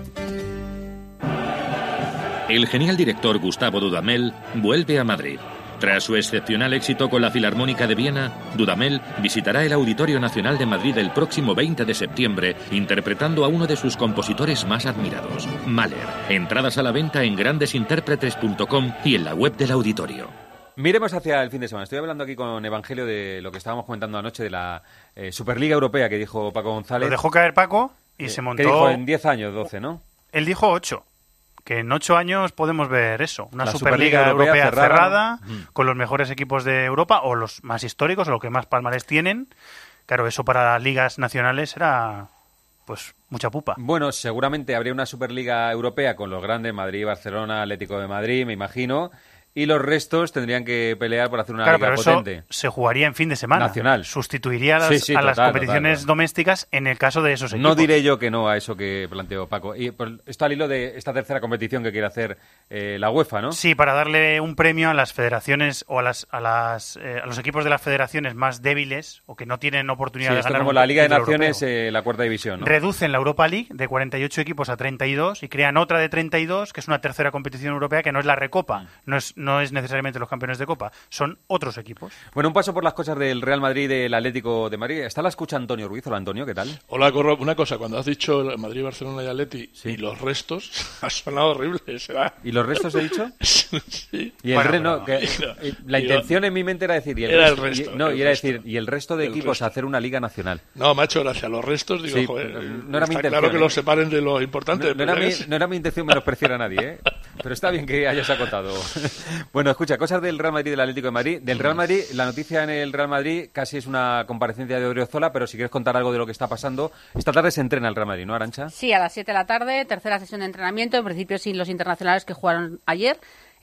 El genial director Gustavo Dudamel vuelve a Madrid. Tras su excepcional éxito con la Filarmónica de Viena, Dudamel visitará el Auditorio Nacional de Madrid el próximo veinte de septiembre, interpretando a uno de sus compositores más admirados, Mahler. Entradas a la venta en grandes intérpretes punto com y en la web del auditorio. Miremos hacia el fin de semana. Estoy hablando aquí con Evangelio de lo que estábamos comentando anoche de la eh, Superliga Europea que dijo Paco González. Lo dejó caer Paco y eh, se montó... ¿Qué dijo? En diez años, doce, ¿no? Él dijo ocho. Que en ocho años podemos ver eso, una la Superliga, Superliga Europea, Europea cerrada, cerrada ¿no? con los mejores equipos de Europa o los más históricos o los que más palmares tienen. Claro, eso para las ligas nacionales era pues mucha pupa. Bueno, seguramente habría una Superliga Europea con los grandes, Madrid, Barcelona, Atlético de Madrid, me imagino, y los restos tendrían que pelear por hacer una claro, liga pero potente. Eso se jugaría en fin de semana. Nacional. Sustituiría a las, sí, sí, a total, las competiciones total, total. domésticas en el caso de esos equipos. No diré yo que no a eso que planteó Paco. Y pues, esto al hilo de esta tercera competición que quiere hacer eh, la UEFA, ¿no? Sí, para darle un premio a las federaciones o a las a las eh, a los equipos de las federaciones más débiles o que no tienen oportunidad sí, de esto ganar como un la Liga de título Naciones, eh, la cuarta división, ¿no? Reducen la Europa League de cuarenta y ocho equipos a treinta y dos y crean otra de treinta y dos, que es una tercera competición europea que no es la Recopa, no es no es necesariamente los campeones de Copa, son otros equipos. Bueno, un paso por las cosas del Real Madrid y del Atlético de Madrid. ¿Está la escucha Antonio Ruiz? Hola, Antonio, ¿qué tal? Hola, Corro. Una cosa, cuando has dicho Madrid, Barcelona y Atleti sí. y los restos, ha sonado horrible. ¿Será? ¿Y los restos he dicho? sí. Y el bueno, re, no, no, que, no, la intención en mi mente era decir... Y el era resto, el resto. Y, no, el y era resto, decir, y el resto de el equipos resto. hacer una liga nacional. No, macho, gracias. Los restos, digo, sí, joder, no era mi está intención. claro que ¿eh? los separen de lo importante. No, no, era mi, no era mi intención menospreciar a nadie, ¿eh? Pero está bien que hayas acotado. Bueno, escucha, cosas del Real Madrid y del Atlético de Madrid. Del Real Madrid, la noticia en el Real Madrid casi es una comparecencia de Odriozola, pero si quieres contar algo de lo que está pasando, esta tarde se entrena el Real Madrid, ¿no, Arantxa? Sí, a las siete de la tarde, tercera sesión de entrenamiento, en principio sin los internacionales que jugaron ayer.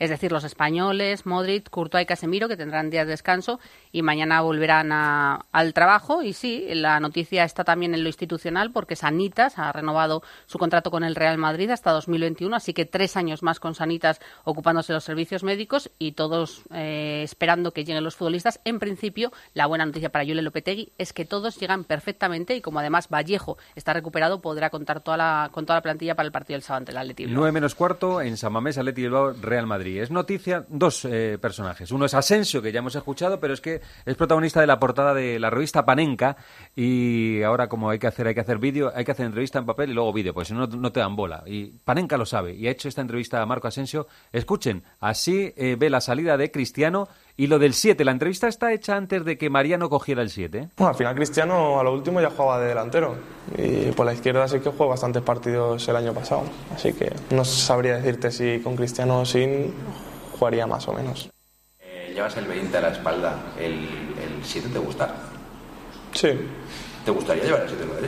Es decir, los españoles, Modric, Courtois y Casemiro, que tendrán días de descanso y mañana volverán a, al trabajo. Y sí, la noticia está también en lo institucional porque Sanitas ha renovado su contrato con el Real Madrid hasta dos mil veintiuno, así que tres años más con Sanitas ocupándose de los servicios médicos y todos eh, esperando que lleguen los futbolistas. En principio, la buena noticia para Julen Lopetegui es que todos llegan perfectamente y como además Vallejo está recuperado, podrá contar toda la, con toda la plantilla para el partido del sábado ante el Atleti Bilbao. nueve menos cuarto en San Mamés, Atleti Bilbao, Real Madrid. Es noticia dos eh, personajes. Uno es Asensio, que ya hemos escuchado, pero es que es protagonista de la portada de la revista Panenka y ahora como hay que hacer hay que hacer vídeo, hay que hacer entrevista en papel y luego vídeo, pues si no, no te dan bola. Y Panenka lo sabe y ha hecho esta entrevista a Marco Asensio. Escuchen, así eh, ve la salida de Cristiano y lo del siete. La entrevista está hecha antes de que Mariano cogiera el siete. Bueno, al final Cristiano a lo último ya jugaba de delantero y por la izquierda sí que jugó bastantes partidos el año pasado, así que no sabría decirte si con Cristiano o sin jugaría más o menos. Eh, llevas el veinte a la espalda, ¿el siete te gusta? Sí. ¿Te gustaría llevar el siete en Madrid?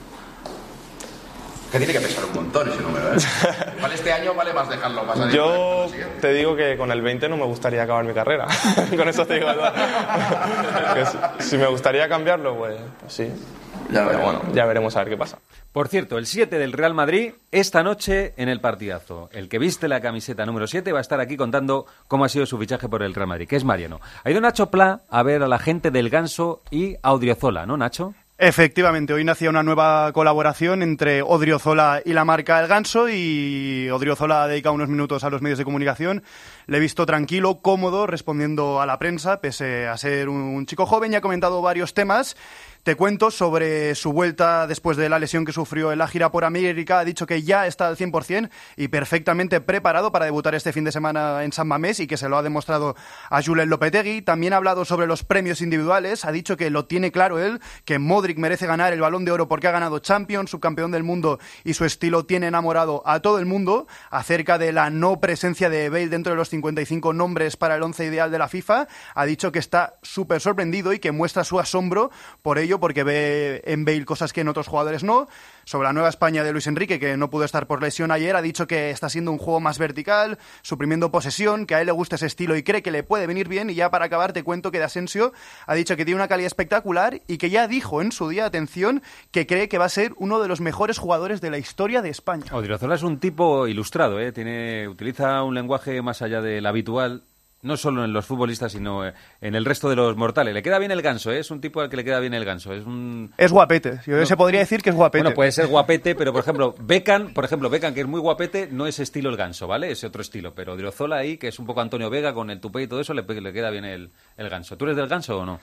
Que tiene que pesar un montón ese número, ¿eh? Vale, este año vale más dejarlo pasar. Yo te digo que con el veinte no me gustaría acabar mi carrera. Con eso te digo que si, si me gustaría cambiarlo, pues, pues sí. Ya Pero bueno, ya veremos a ver qué pasa. Por cierto, el siete del Real Madrid, esta noche en el partidazo. El que viste la camiseta número siete va a estar aquí contando cómo ha sido su fichaje por el Real Madrid, que es Mariano. Ha ido Nacho Pla a ver a la gente del Ganso y a Odriozola, ¿no, Nacho? Efectivamente, hoy nacía una nueva colaboración entre Odriozola y la marca El Ganso y Odriozola ha dedicado unos minutos a los medios de comunicación. Le he visto tranquilo, cómodo, respondiendo a la prensa, pese a ser un chico joven y ha comentado varios temas. Te cuento sobre su vuelta después de la lesión que sufrió en la gira por América. Ha dicho que ya está al cien por ciento y perfectamente preparado para debutar este fin de semana en San Mamés y que se lo ha demostrado a Julen Lopetegui. También ha hablado sobre los premios individuales. Ha dicho que lo tiene claro él, que Modric merece ganar el Balón de Oro porque ha ganado Champions, subcampeón del mundo y su estilo tiene enamorado a todo el mundo. Acerca de la no presencia de Bale dentro de los cincuenta y cinco nombres para el once ideal de la FIFA, ha dicho que está súper sorprendido y que muestra su asombro por ello, porque ve en Bale cosas que en otros jugadores no. Sobre la nueva España de Luis Enrique, que no pudo estar por lesión ayer, ha dicho que está siendo un juego más vertical, suprimiendo posesión, que a él le gusta ese estilo y cree que le puede venir bien. Y ya para acabar te cuento que de Asensio ha dicho que tiene una calidad espectacular y que ya dijo en su día, atención, que cree que va a ser uno de los mejores jugadores de la historia de España. Odriozola es un tipo ilustrado, ¿eh? Tiene, utiliza un lenguaje más allá del habitual. No solo en los futbolistas, sino en el resto de los mortales. Le queda bien el Ganso, ¿eh? Es un tipo al que le queda bien el Ganso. Es un... Es guapete. Yo no. se podría decir que es guapete. Bueno, puede ser guapete, pero por ejemplo, Beckham, por ejemplo, Beckham, que es muy guapete, no es estilo el Ganso, ¿vale? Es otro estilo. Pero Odriozola ahí, que es un poco Antonio Vega con el tupé y todo eso, le, le queda bien el, el Ganso. ¿Tú eres del Ganso o no?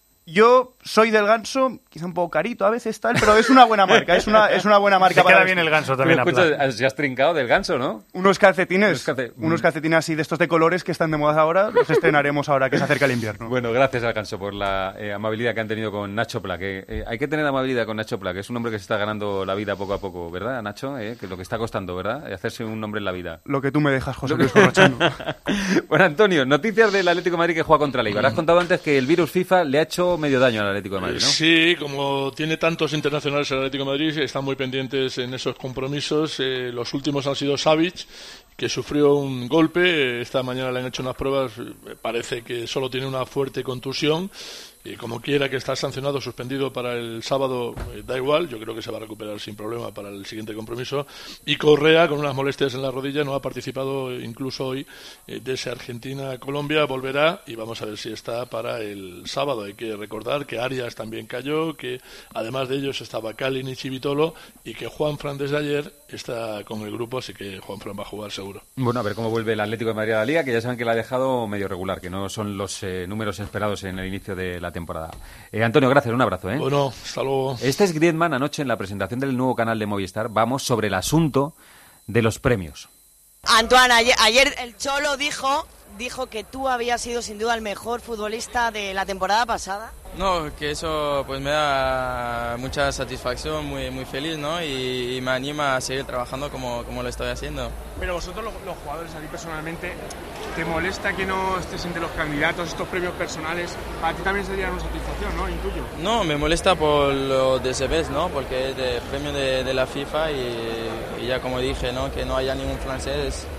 Yo soy del Ganso, quizá un poco carito a veces tal, pero es una buena marca, es una, es una buena marca. Se queda bien el Ganso también. Escucha, si has trincado del Ganso, ¿no? Unos calcetines, unos, calce... unos calcetines así de estos de colores que están de moda ahora, los estrenaremos ahora que se acerca el invierno. Bueno, gracias al Ganso por la eh, amabilidad que han tenido con Nacho Pla, que eh, hay que tener amabilidad con Nacho Pla, que es un hombre que se está ganando la vida poco a poco, ¿verdad, Nacho? Eh, que es lo que está costando, ¿verdad? Hacerse un nombre en la vida. Lo que tú me dejas, José Luis Corrochano. Bueno, Antonio, noticias del Atlético de Madrid que juega contra el Eibar. Has contado antes que el virus FIFA le ha hecho medio daño al Atlético de Madrid, ¿no? Sí, como tiene tantos internacionales el Atlético de Madrid, están muy pendientes en esos compromisos. Eh, los últimos han sido Savic, que sufrió un golpe. Esta mañana le han hecho unas pruebas. Parece que solo tiene una fuerte contusión. Y como quiera que está sancionado, suspendido para el sábado, eh, da igual, yo creo que se va a recuperar sin problema para el siguiente compromiso. Y Correa, con unas molestias en la rodilla, no ha participado incluso hoy eh, de ese Argentina-Colombia, volverá y vamos a ver si está para el sábado. Hay que recordar que Arias también cayó, que además de ellos estaba Kalinic y Vitolo y que Juanfran desde ayer está con el grupo, así que Juanfran va a jugar seguro. Bueno, a ver cómo vuelve el Atlético de Madrid a la Liga, que ya saben que la ha dejado medio regular, que no son los eh, números esperados en el inicio de la temporada. Eh, Antonio, gracias, un abrazo. ¿eh? Bueno, hasta luego. Este es Griezmann anoche en la presentación del nuevo canal de Movistar. Vamos sobre el asunto de los premios. Antoine, ayer, ayer el Cholo dijo, dijo que tú habías sido sin duda el mejor futbolista de la temporada pasada. No, que eso pues me da mucha satisfacción, muy muy feliz, ¿no? Y, y me anima a seguir trabajando como, como lo estoy haciendo. Pero vosotros los, los jugadores, a ti personalmente, ¿te molesta que no estés entre los candidatos, estos premios personales? Para ti también sería una satisfacción, ¿no? Intuyo. No, me molesta por lo de C Bs, ¿no? Porque es de premio de, de la FIFA y, y ya como dije, ¿no? Que no haya ningún francés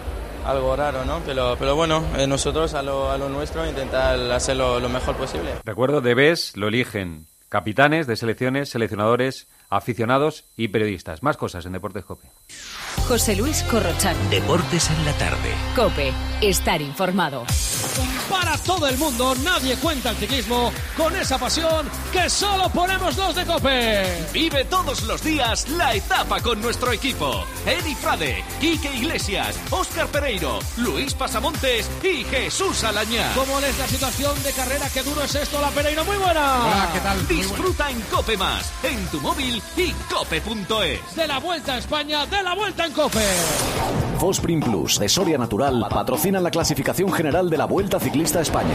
algo raro, ¿no? Pero, pero bueno, eh, nosotros a lo, a lo nuestro intentar hacerlo lo mejor posible. Recuerdo, de B E S lo eligen capitanes de selecciones, seleccionadores, aficionados y periodistas. Más cosas en Deportes COPE. José Luis Corrochán. Deportes en la tarde. COPE. Estar informado. Para todo el mundo, nadie cuenta el ciclismo con esa pasión que solo ponemos los de COPE. Vive todos los días la etapa con nuestro equipo. Edi Frade, Quique Iglesias, Óscar Pereiro, Luis Pasamontes y Jesús Alañá. ¿Cómo es la situación de carrera? Qué duro es esto, la Pereiro. Muy buena. Hola, ¿qué tal? Disfruta en COPE Más, en tu móvil y cope punto es. De la Vuelta a España, de la Vuelta en COPE. Fosprin Plus de Soria Natural patrocina la clasificación general de la Vuelta Ciclista a España.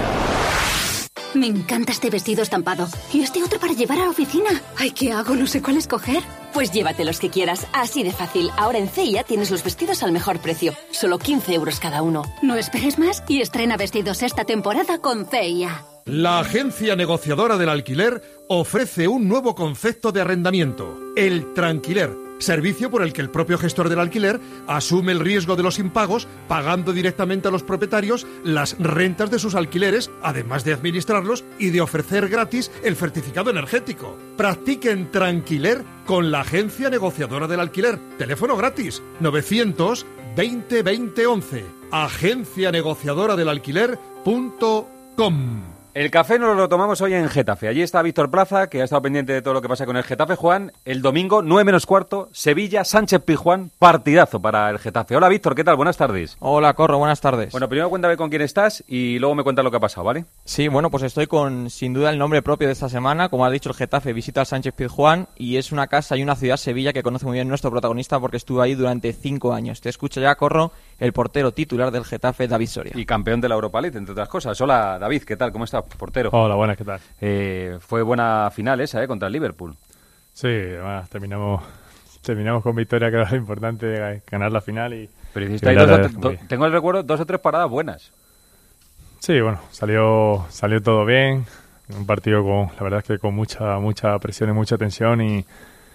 Me encanta este vestido estampado. Y este otro para llevar a la oficina. Ay, ¿qué hago? No sé cuál escoger. Pues llévate los que quieras, así de fácil. Ahora en C I A tienes los vestidos al mejor precio. Solo quince euros cada uno. No esperes más y estrena vestidos esta temporada con C I A. La agencia negociadora del alquiler ofrece un nuevo concepto de arrendamiento, el tranquiler, servicio por el que el propio gestor del alquiler asume el riesgo de los impagos, pagando directamente a los propietarios las rentas de sus alquileres, además de administrarlos y de ofrecer gratis el certificado energético. Practiquen tranquiler con la agencia negociadora del alquiler. Teléfono gratis novecientos veinte veinte once. agencia negociadora del alquiler punto com. El café nos lo tomamos hoy en Getafe. Allí está Víctor Plaza, que ha estado pendiente de todo lo que pasa con el Getafe. Juan, el domingo, nueve menos cuarto, Sevilla, Sánchez Pizjuán, partidazo para el Getafe. Hola, Víctor, ¿qué tal? Buenas tardes. Hola, Corro, buenas tardes. Bueno, primero cuéntame con quién estás y luego me cuentas lo que ha pasado, ¿vale? Sí, bueno, pues estoy con, sin duda, el nombre propio de esta semana. Como ha dicho, el Getafe visita al Sánchez Pizjuán y es una casa y una ciudad, Sevilla, que conoce muy bien nuestro protagonista porque estuvo ahí durante cinco años. Te escucha ya, Corro, el portero titular del Getafe, David Soria. Y campeón de la Europa League, entre otras cosas. Hola, David, ¿qué tal? ¿Cómo estás, portero? Hola, buenas, ¿qué tal? Eh, fue buena final esa, ¿eh? Contra el Liverpool. Sí, bueno, terminamos terminamos con victoria, que era lo importante, de ganar la final. Y Pero hiciste ahí dos o tres, do, tengo el recuerdo, dos o tres paradas buenas. Sí, bueno, salió salió todo bien. Un partido con, la verdad es que con mucha mucha presión y mucha tensión y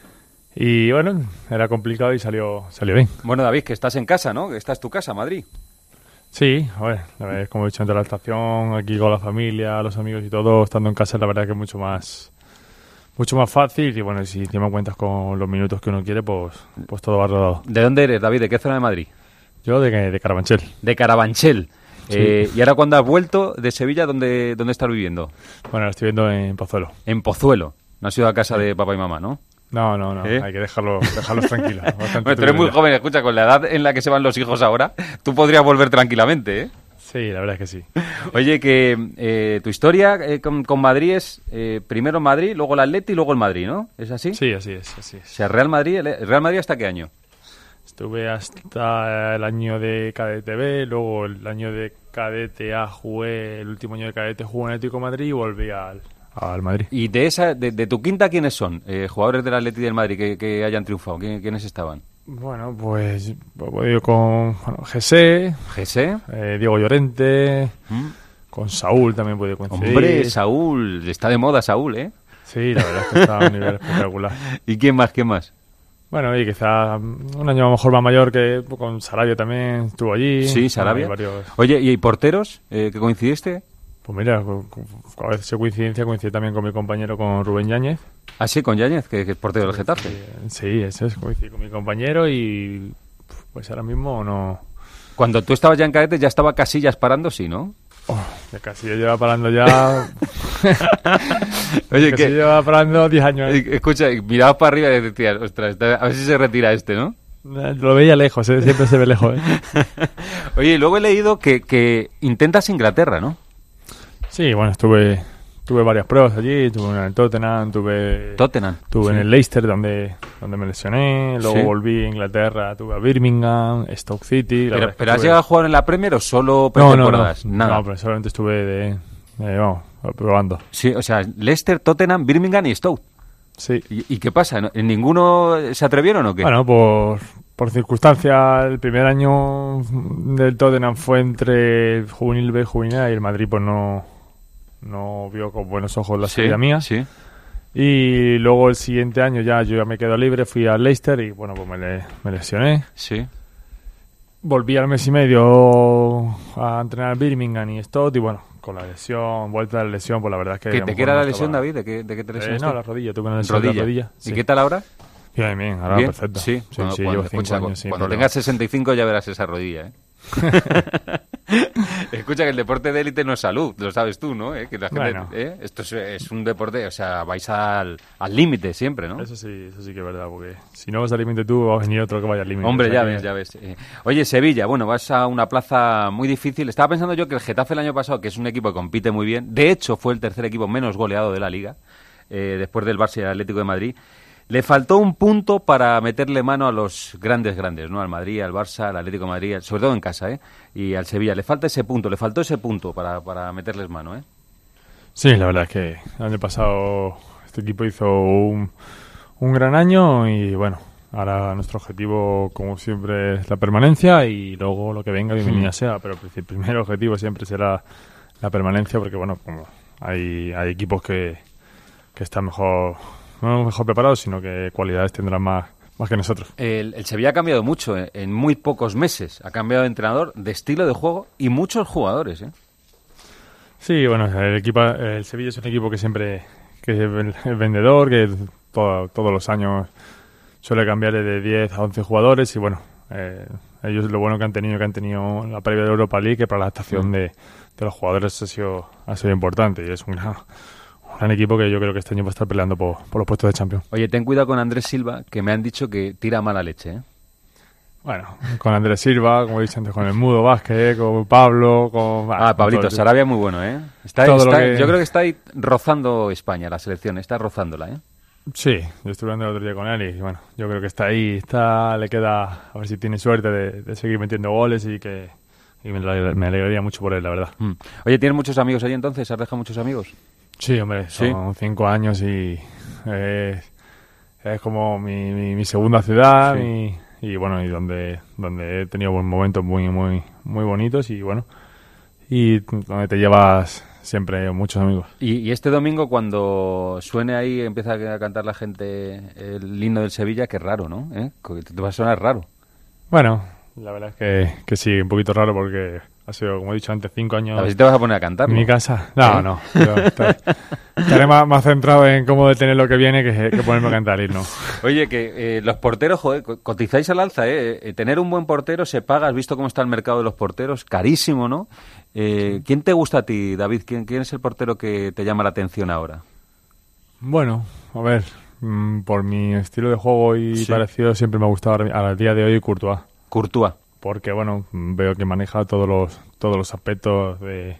y bueno, era complicado y salió salió bien. Bueno, David, que estás en casa, ¿no? Que esta es tu casa, Madrid. Sí, a ver, la verdad es como he dicho, entre la estación, aquí con la familia, los amigos y todo, estando en casa, la verdad es que es mucho más mucho más fácil y bueno, si encima cuentas con los minutos que uno quiere, pues pues todo va rodado. ¿De dónde eres, David? ¿De qué zona de Madrid? Yo de, de Carabanchel. De Carabanchel. Sí. Eh, y ahora cuando has vuelto de Sevilla, ¿dónde, dónde estás viviendo? Bueno, ahora estoy viviendo en Pozuelo. En Pozuelo. No has ido a casa sí. de papá y mamá, ¿no? No, no, no, ¿Eh? Hay que dejarlo, dejarlos tranquilos. Bueno, tú eres muy joven, escucha, con la edad en la que se van los hijos ahora, tú podrías volver tranquilamente, ¿eh? Sí, la verdad es que sí. Oye, que eh, tu historia eh, con, con Madrid es eh, primero Madrid, luego el Atleti y luego el Madrid, ¿no? ¿Es así? Sí, así es, así es. O sea, Real Madrid, ¿el Real Madrid hasta qué año? Estuve hasta el año de Cadete B, luego el año de Cadete A jugué, el último año de Cadete jugué en Atlético de Madrid y volví al... al Madrid. ¿Y de esa de, de tu quinta quiénes son? Eh, jugadores del Atleti y del Madrid que, que hayan triunfado. ¿Quién, ¿Quiénes estaban? Bueno, pues yo con bueno, José, José, eh, Diego Llorente, ¿Mm? Con Saúl también puede coincidir. Hombre, Saúl, está de moda Saúl, ¿eh? Sí, la verdad es que está a un nivel espectacular. ¿Y quién más, quién más? Bueno, y quizá un año a lo mejor más mayor que con Sarabia también estuvo allí. Sí, Sarabia. Bueno, varios... Oye, ¿y porteros eh, que coincidiste? Pues mira, a veces coincidencia coincide también con mi compañero, con Rubén Yáñez. Ah, sí, con Yáñez, que, que es portero del Getafe. Sí, eso es, coincide con mi compañero y pues ahora mismo no... Cuando tú estabas ya en cadete, ya estaba Casillas parando, sí, ¿no? Oh, de Casillas lleva parando ya... Oye, que lleva parando diez años. ¿eh? Escucha, mirabas para arriba y decías, ostras, a ver si se retira este, ¿no? Lo veía lejos, ¿eh? Siempre se ve lejos, ¿eh? Oye, luego he leído que, que intentas Inglaterra, ¿no? Sí, bueno, estuve tuve varias pruebas allí, estuve en el Tottenham, tuve Tottenham, estuve sí. en el Leicester donde donde me lesioné, luego sí. volví a Inglaterra, tuve a Birmingham, Stoke City. ¿Pero, la pero has estuve... llegado a jugar en la Premier o solo pretemporadas? No, no, no, nada. No, pero solamente estuve de, de vamos, probando. Sí, o sea, Leicester, Tottenham, Birmingham y Stoke. Sí. ¿Y, y qué pasa? ¿En ninguno se atrevieron o qué? Bueno, por por circunstancias, el primer año del Tottenham fue entre juvenil B y juvenil A y el Madrid pues no no vio con buenos ojos la sí, salida mía. Sí. Y luego el siguiente año ya yo ya me quedo libre, fui al Leicester y bueno, pues me, le, me lesioné. Sí. volví al mes y medio a entrenar Birmingham y Stott y bueno, con la lesión, vuelta de la lesión, pues la verdad es que... ¿Que ¿De qué era la lesión, David? ¿De qué, de qué te lesionaste? Eh, no, la rodilla, tuve una lesión rodilla. de la rodilla. ¿Y Sí. qué tal ahora? Bien, bien, ahora ¿Bien? perfecto. Sí, sí, cuando, sí, cuando, llevo cinco escucha, años sin cuando problema. tengas sesenta y cinco ya verás esa rodilla, ¿eh? Escucha, que el deporte de élite no es salud, lo sabes tú, ¿no? ¿Eh? Que la gente, Bueno. ¿eh? Esto es, es un deporte, o sea, vais al al límite siempre, ¿no? Eso sí, eso sí que es verdad, porque si no vas al límite tú, va a venir otro que vaya al límite. Hombre, O sea ya que- ves, ya ves. Eh, Oye, Sevilla, bueno, vas a una plaza muy difícil. Estaba pensando yo que el Getafe el año pasado, que es un equipo que compite muy bien, de hecho fue el tercer equipo menos goleado de la Liga, eh, después del Barça y el Atlético de Madrid. Le faltó un punto para meterle mano a los grandes grandes, ¿no? Al Madrid, al Barça, al Atlético de Madrid, sobre todo en casa, ¿eh? Y al Sevilla. Le falta ese punto, le faltó ese punto para, para meterles mano, ¿eh? Sí, la verdad es que el año pasado este equipo hizo un, un gran año y bueno, ahora nuestro objetivo, como siempre, es la permanencia y luego lo que venga, bienvenida Hmm. sea. Pero el primer objetivo siempre será la permanencia porque, bueno, como hay, hay equipos que, que están mejor, no mejor preparados, sino que cualidades tendrán más, más que nosotros. El, el Sevilla ha cambiado mucho eh, en muy pocos meses. Ha cambiado de entrenador, de estilo de juego y muchos jugadores, ¿eh? Sí, bueno, el equipo, el Sevilla es un equipo que siempre que es ven- es vendedor, que todo- todos los años suele cambiar de diez a once jugadores y bueno, eh, ellos lo bueno que han tenido, que han tenido la previa de Europa League, que para la adaptación Mm. de, de los jugadores ha sido, ha sido importante y es un gran, un gran equipo que yo creo que este año va a estar peleando por, por los puestos de Champions. Oye, ten cuidado con Andrés Silva, que me han dicho que tira mala leche, ¿eh? Bueno, con Andrés Silva, como he dicho antes, con el Mudo Vázquez, con Pablo, con... Ah, Pablito todo- Sarabia muy bueno, ¿eh? Está, Todo lo está- que- Yo creo que está ahí rozando España, la selección, está rozándola, ¿eh? Sí, yo estuve hablando el otro día con él y bueno, yo creo que está ahí, está, le queda a ver si tiene suerte de, de seguir metiendo goles y que y me, ale- me alegraría mucho por él, la verdad. Mm. Oye, ¿tienes muchos amigos ahí entonces? ¿Has dejado muchos amigos? Sí, hombre, ¿Sí? son cinco años y eh, es como mi, mi, mi segunda ciudad Sí. mi- y bueno, y donde, donde he tenido buen- momentos muy, muy, muy bonitos y bueno, y donde te llevas siempre muchos amigos. Y, y este domingo, cuando suene ahí, empieza a cantar la gente el himno del Sevilla, que es raro, ¿no? ¿Eh? Que te va a sonar raro. Bueno, la verdad es que, que sí, un poquito raro porque ha sido, como he dicho antes, cinco años. A ver si te vas a poner a cantar, En ¿no? mi casa. No, ¿Eh? no. Yo estaré, estaré más, más centrado en cómo detener lo que viene que, que ponerme a cantar himno. Oye, que eh, los porteros, joder, co- cotizáis al alza, ¿eh? Eh, Tener un buen portero se paga. Has visto cómo está el mercado de los porteros, carísimo, ¿no? Eh, ¿Quién te gusta a ti, David? ¿Quién, ¿Quién es el portero que te llama la atención ahora? Bueno, a ver, mm, por mi estilo de juego y Sí. parecido, siempre me ha gustado al día de hoy Courtois. Courtois. Porque, bueno, mm, veo que maneja todos los, todos los aspectos de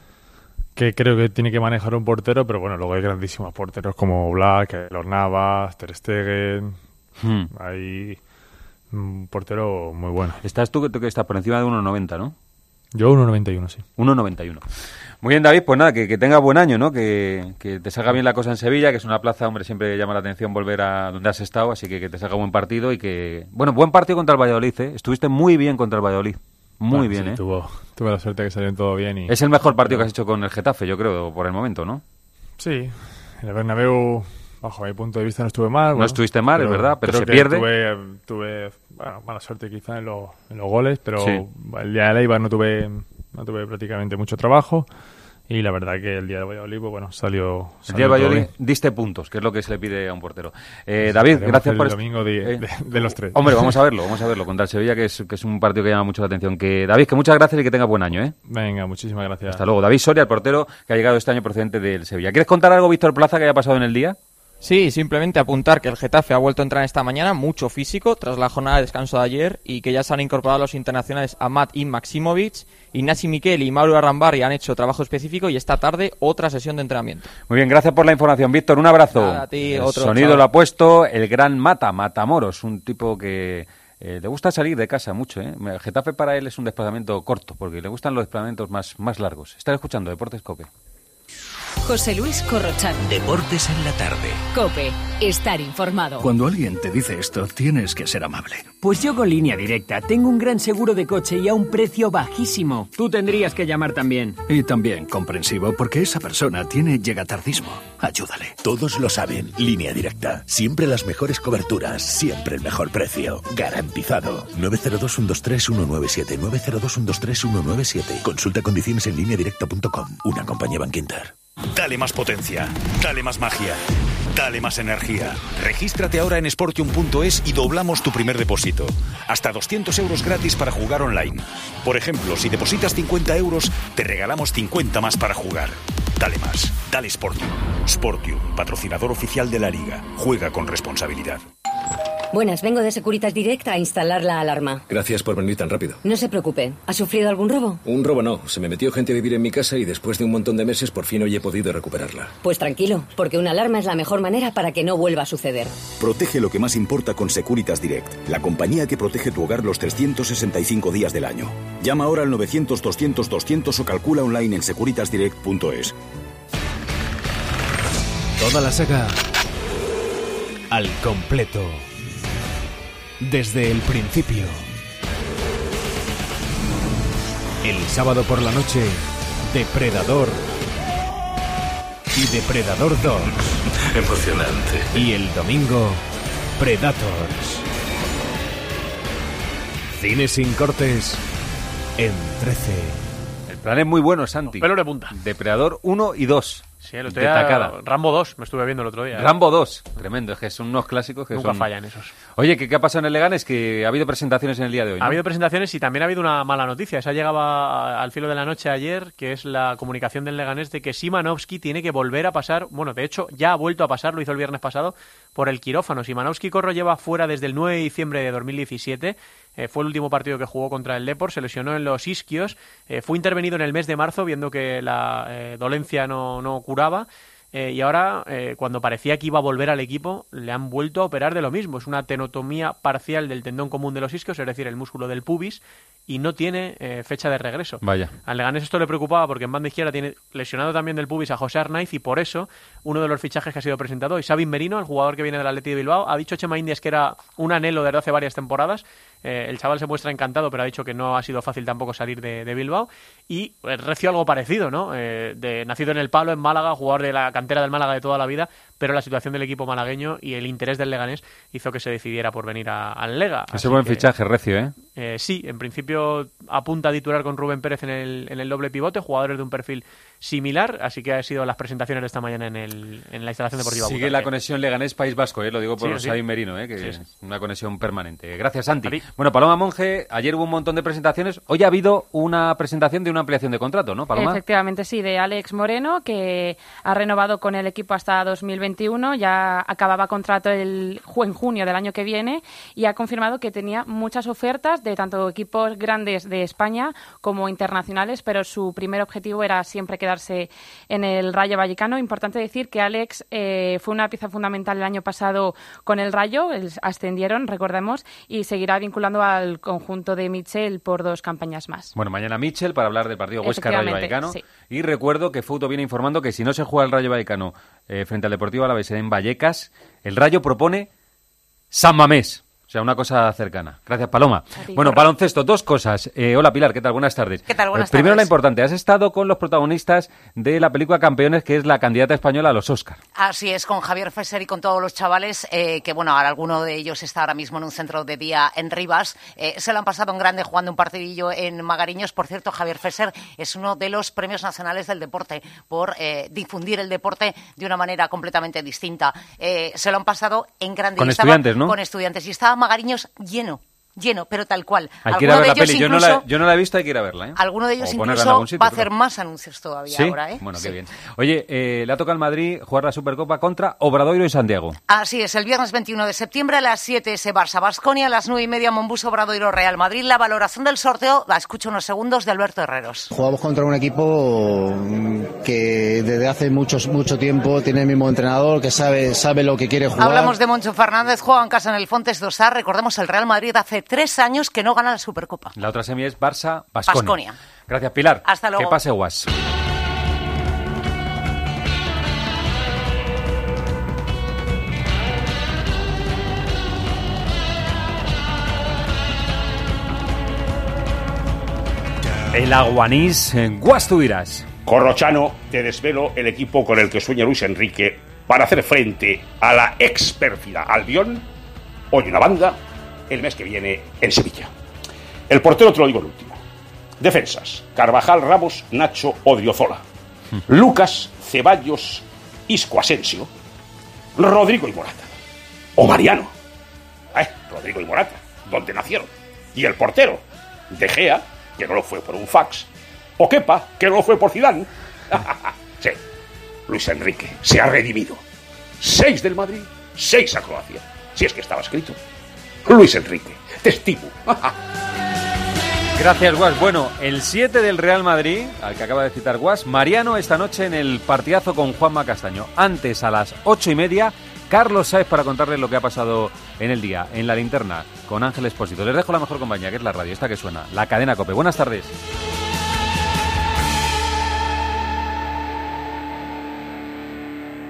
que creo que tiene que manejar un portero, pero bueno, luego hay grandísimos porteros como Black, Keylor Navas, Ter Stegen. Hmm. Hay un portero muy bueno. Estás tú, que- tú que estás por encima de uno noventa, ¿no? Yo uno noventa y uno, sí. uno noventa y uno. Muy bien, David, pues nada, que, que tengas buen año, ¿no? Que, que te salga bien la cosa en Sevilla, que es una plaza, hombre, siempre llama la atención volver a donde has estado, así que que te salga buen partido y que... Bueno, buen partido contra el Valladolid, ¿eh? Estuviste muy bien contra el Valladolid. Muy Bueno, bien, sí, ¿eh? Tuvo, tuve la suerte que salió todo bien. Y, Es el mejor partido que has hecho con el Getafe, yo creo, por el momento, ¿no? Sí, el Bernabéu, bajo mi punto de vista, no estuve mal. No bueno, estuviste mal, es verdad, pero creo se que pierde. Tuve, tuve bueno, mala suerte quizá en, lo- en los goles, pero Sí. el día de Eibar no tuve, no tuve prácticamente mucho trabajo. Y la verdad que el día de Valladolid, pues bueno, salió. El salió día de todo Valladolid bien. diste puntos, que es lo que se le pide a un portero. Eh, David, Haremos gracias el por... est- domingo de- de- de los tres. Hombre, vamos a verlo, vamos a verlo contra el Sevilla, que es, que es un partido que llama mucho la atención. Que David, que muchas gracias y que tenga buen año, ¿eh? Venga, muchísimas gracias. Hasta luego. David Soria, el portero que ha llegado este año procedente del Sevilla. ¿Quieres contar algo, Víctor Plaza, que haya pasado en el día? Sí, simplemente apuntar que el Getafe ha vuelto a entrar esta mañana, mucho físico, tras la jornada de descanso de ayer, y que ya se han incorporado los internacionales Amat y Maximovic, Ignasi Miquel y Mauro Arrambari han hecho trabajo específico, y esta tarde otra sesión de entrenamiento. Muy bien, gracias por la información, Víctor. Un abrazo. Nada, a ti, El otro, sonido chao. lo ha puesto el gran Mata, Matamoros, un tipo que eh, le gusta salir de casa mucho, ¿eh? El Getafe para él es un desplazamiento corto, porque le gustan los desplazamientos más, más largos. Estás escuchando Deportes Cope. José Luis Corrochano. Deportes en la tarde. COPE. Estar informado. Cuando alguien te dice esto, tienes que ser amable. Pues yo con Línea Directa tengo un gran seguro de coche y a un precio bajísimo. Tú tendrías que llamar también. Y también comprensivo, porque esa persona tiene llegatardismo. Ayúdale. Todos lo saben. Línea Directa. Siempre las mejores coberturas. Siempre el mejor precio. Garantizado. nueve cero dos, uno dos tres, uno nueve siete. nueve cero dos, uno dos tres, uno nueve siete. Consulta condiciones en línea directa punto com. Una compañía Bankinter. Dale más potencia, dale más magia, dale más energía. Regístrate ahora en Sportium punto es y doblamos tu primer depósito. Hasta doscientos euros gratis para jugar online. Por ejemplo, si depositas cincuenta euros, te regalamos cincuenta más para jugar. Dale más, dale Sportium. Sportium, patrocinador oficial de la Liga. Juega con responsabilidad. Buenas, vengo de Securitas Direct a instalar la alarma. Gracias por venir tan rápido. No se preocupe. ¿Ha sufrido algún robo? Un robo no. Se me metió gente a vivir en mi casa y después de un montón de meses por fin hoy he podido recuperarla. Pues tranquilo, porque una alarma es la mejor manera para que no vuelva a suceder. Protege lo que más importa con Securitas Direct, la compañía que protege tu hogar los trescientos sesenta y cinco días del año. Llama ahora al novecientos, doscientos, doscientos o calcula online en securitas direct punto es. Toda la saga al completo. Desde el principio. El sábado por la noche, Depredador y Depredador dos. Emocionante. Y el domingo, Predators. Cine sin cortes en trece. El plan es muy bueno, Santi. Pelo de punta. Depredador uno y dos. Sí, el otro día, Rambo dos, me estuve viendo el otro día. ¿eh? Rambo dos, tremendo, es que son unos clásicos que nunca son... fallan esos. Oye, ¿qué, ¿qué ha pasado en el Leganés? Que ha habido presentaciones en el día de hoy, ¿no? Ha habido presentaciones y también ha habido una mala noticia. Esa llegaba al filo de la noche ayer, que es la comunicación del Leganés de que Szymanowski tiene que volver a pasar, bueno, de hecho, ya ha vuelto a pasar, lo hizo el viernes pasado, por el quirófano. Szymanowski Corro lleva fuera desde el nueve de diciembre de dos mil diecisiete. Eh, fue el último partido que jugó contra el Depor, se lesionó en los isquios, eh, fue intervenido en el mes de marzo viendo que la eh, dolencia no, no curaba. Eh, y ahora, eh, cuando parecía que iba a volver al equipo, le han vuelto a operar de lo mismo. Es una tenotomía parcial del tendón común de los isquios, es decir, el músculo del pubis, y no tiene eh, fecha de regreso. Vaya. Al Leganés esto le preocupaba porque en banda izquierda tiene lesionado también del pubis a José Arnaiz, y por eso uno de los fichajes que ha sido presentado hoy, Sabin Merino, el jugador que viene del Athletic de Bilbao, ha dicho Chema Indias que era un anhelo desde hace varias temporadas. Eh, el chaval se muestra encantado, pero ha dicho que no ha sido fácil tampoco salir de, de Bilbao. Y eh, reció algo parecido, ¿no? Eh, de, nacido en el Palo, en Málaga, jugador de la cantera del Málaga de toda la vida, pero la situación del equipo malagueño y el interés del Leganés hizo que se decidiera por venir a, al Lega. Ese buen que, fichaje, recio, ¿eh? ¿eh? Sí, en principio apunta a titular con Rubén Pérez en el, en el doble pivote, jugadores de un perfil similar, así que han sido las presentaciones de esta mañana en, el, en la instalación deportiva. Sigue Bucarque. La conexión Leganés-País Vasco, ¿eh? Lo digo por sí, Sabin sí. Merino, ¿eh? Que sí, es sí. una conexión permanente. Gracias, Santi. Bueno, Paloma Monge, ayer hubo un montón de presentaciones. Hoy ha habido una presentación de una ampliación de contrato, ¿no, Paloma? Efectivamente, sí, de Alex Moreno, que ha renovado con el equipo hasta dos mil veintiuno. Ya acababa contrato el, en junio del año que viene y ha confirmado que tenía muchas ofertas de tanto equipos grandes de España como internacionales, pero su primer objetivo era siempre quedarse en el Rayo Vallecano. Importante decir que Alex eh, fue una pieza fundamental el año pasado con el Rayo, ascendieron, recordemos, y seguirá vinculando al conjunto de Michel por dos campañas más. Bueno, mañana Michel para hablar del partido Huesca-Rayo Vallecano. Sí. Y recuerdo que Fouto viene informando que si no se juega el Rayo Vallecano eh, frente al Deportivo Alavés en Vallecas, el Rayo propone San Mamés. O sea, una cosa cercana. Gracias, Paloma. Bueno, baloncesto, dos cosas. Eh, hola, Pilar, ¿qué tal? Buenas tardes. ¿Qué tal? Buenas eh, Primero tardes. la importante. Has estado con los protagonistas de la película Campeones, que es la candidata española a los Oscar. Así es, con Javier Fesser y con todos los chavales, eh, que bueno, ahora alguno de ellos está ahora mismo en un centro de día en Rivas. Eh, se lo han pasado en grande jugando un partidillo en Magariños. Por cierto, Javier Fesser es uno de los premios nacionales del deporte por eh, difundir el deporte de una manera completamente distinta. Eh, se lo han pasado en grande. Con y estudiantes, estaba, ¿no? Con estudiantes. Y estaba Magariños lleno. Lleno, pero tal cual. Hay que ir a ver la peli. Yo, incluso, no la, yo no la he visto, hay que ir a verla. ¿eh? Alguno de ellos o incluso sitio, va a hacer pero... más anuncios todavía ¿Sí? ahora. ¿eh? Bueno, sí. qué bien. Oye, eh, le ha tocado al Madrid jugar la Supercopa contra Obradoiro y Santiago. Así es, el viernes veintiuno de septiembre a las siete ese Barça-Baskonia, a las nueve y media Monbus Obradoiro Real Madrid. La valoración del sorteo, la escucho unos segundos, de Alberto Herreros. Jugamos contra un equipo que desde hace muchos, mucho tiempo tiene el mismo entrenador, que sabe, sabe lo que quiere jugar. Hablamos de Moncho Fernández, juega en casa en el Fontes dos A. Recordemos, el Real Madrid hace tres años que no gana la Supercopa. La otra semi es Barça-Baskonia. Baskonia. Gracias, Pilar. Hasta luego. Que pase guas. El aguanís en Guastuiras. Corrochano, te desvelo el equipo con el que sueña Luis Enrique para hacer frente a la ex pérfida Albión, hoy una banda, el mes que viene en Sevilla. El portero te lo digo el último. Defensas: Carvajal, Ramos, Nacho, Odriozola, Lucas, Ceballos, Isco, Asensio, Rodrigo y Morata. O Mariano. Eh, Rodrigo y Morata, donde nacieron. Y el portero, De Gea, que no lo fue por un fax. O Kepa, que no lo fue por Zidane. Sí, Luis Enrique se ha redimido. Seis del Madrid, seis a Croacia. Si es que estaba escrito. Luis Enrique, te estimo. Gracias, Guas. Bueno, el siete del Real Madrid, al que acaba de citar Guas, Mariano esta noche en el partidazo con Juanma Castaño. Antes, a las ocho y media, Carlos Sáez para contarles lo que ha pasado en el día, en la linterna, con Ángel Expósito. Les dejo la mejor compañía, que es la radio, esta que suena, la cadena COPE. Buenas tardes.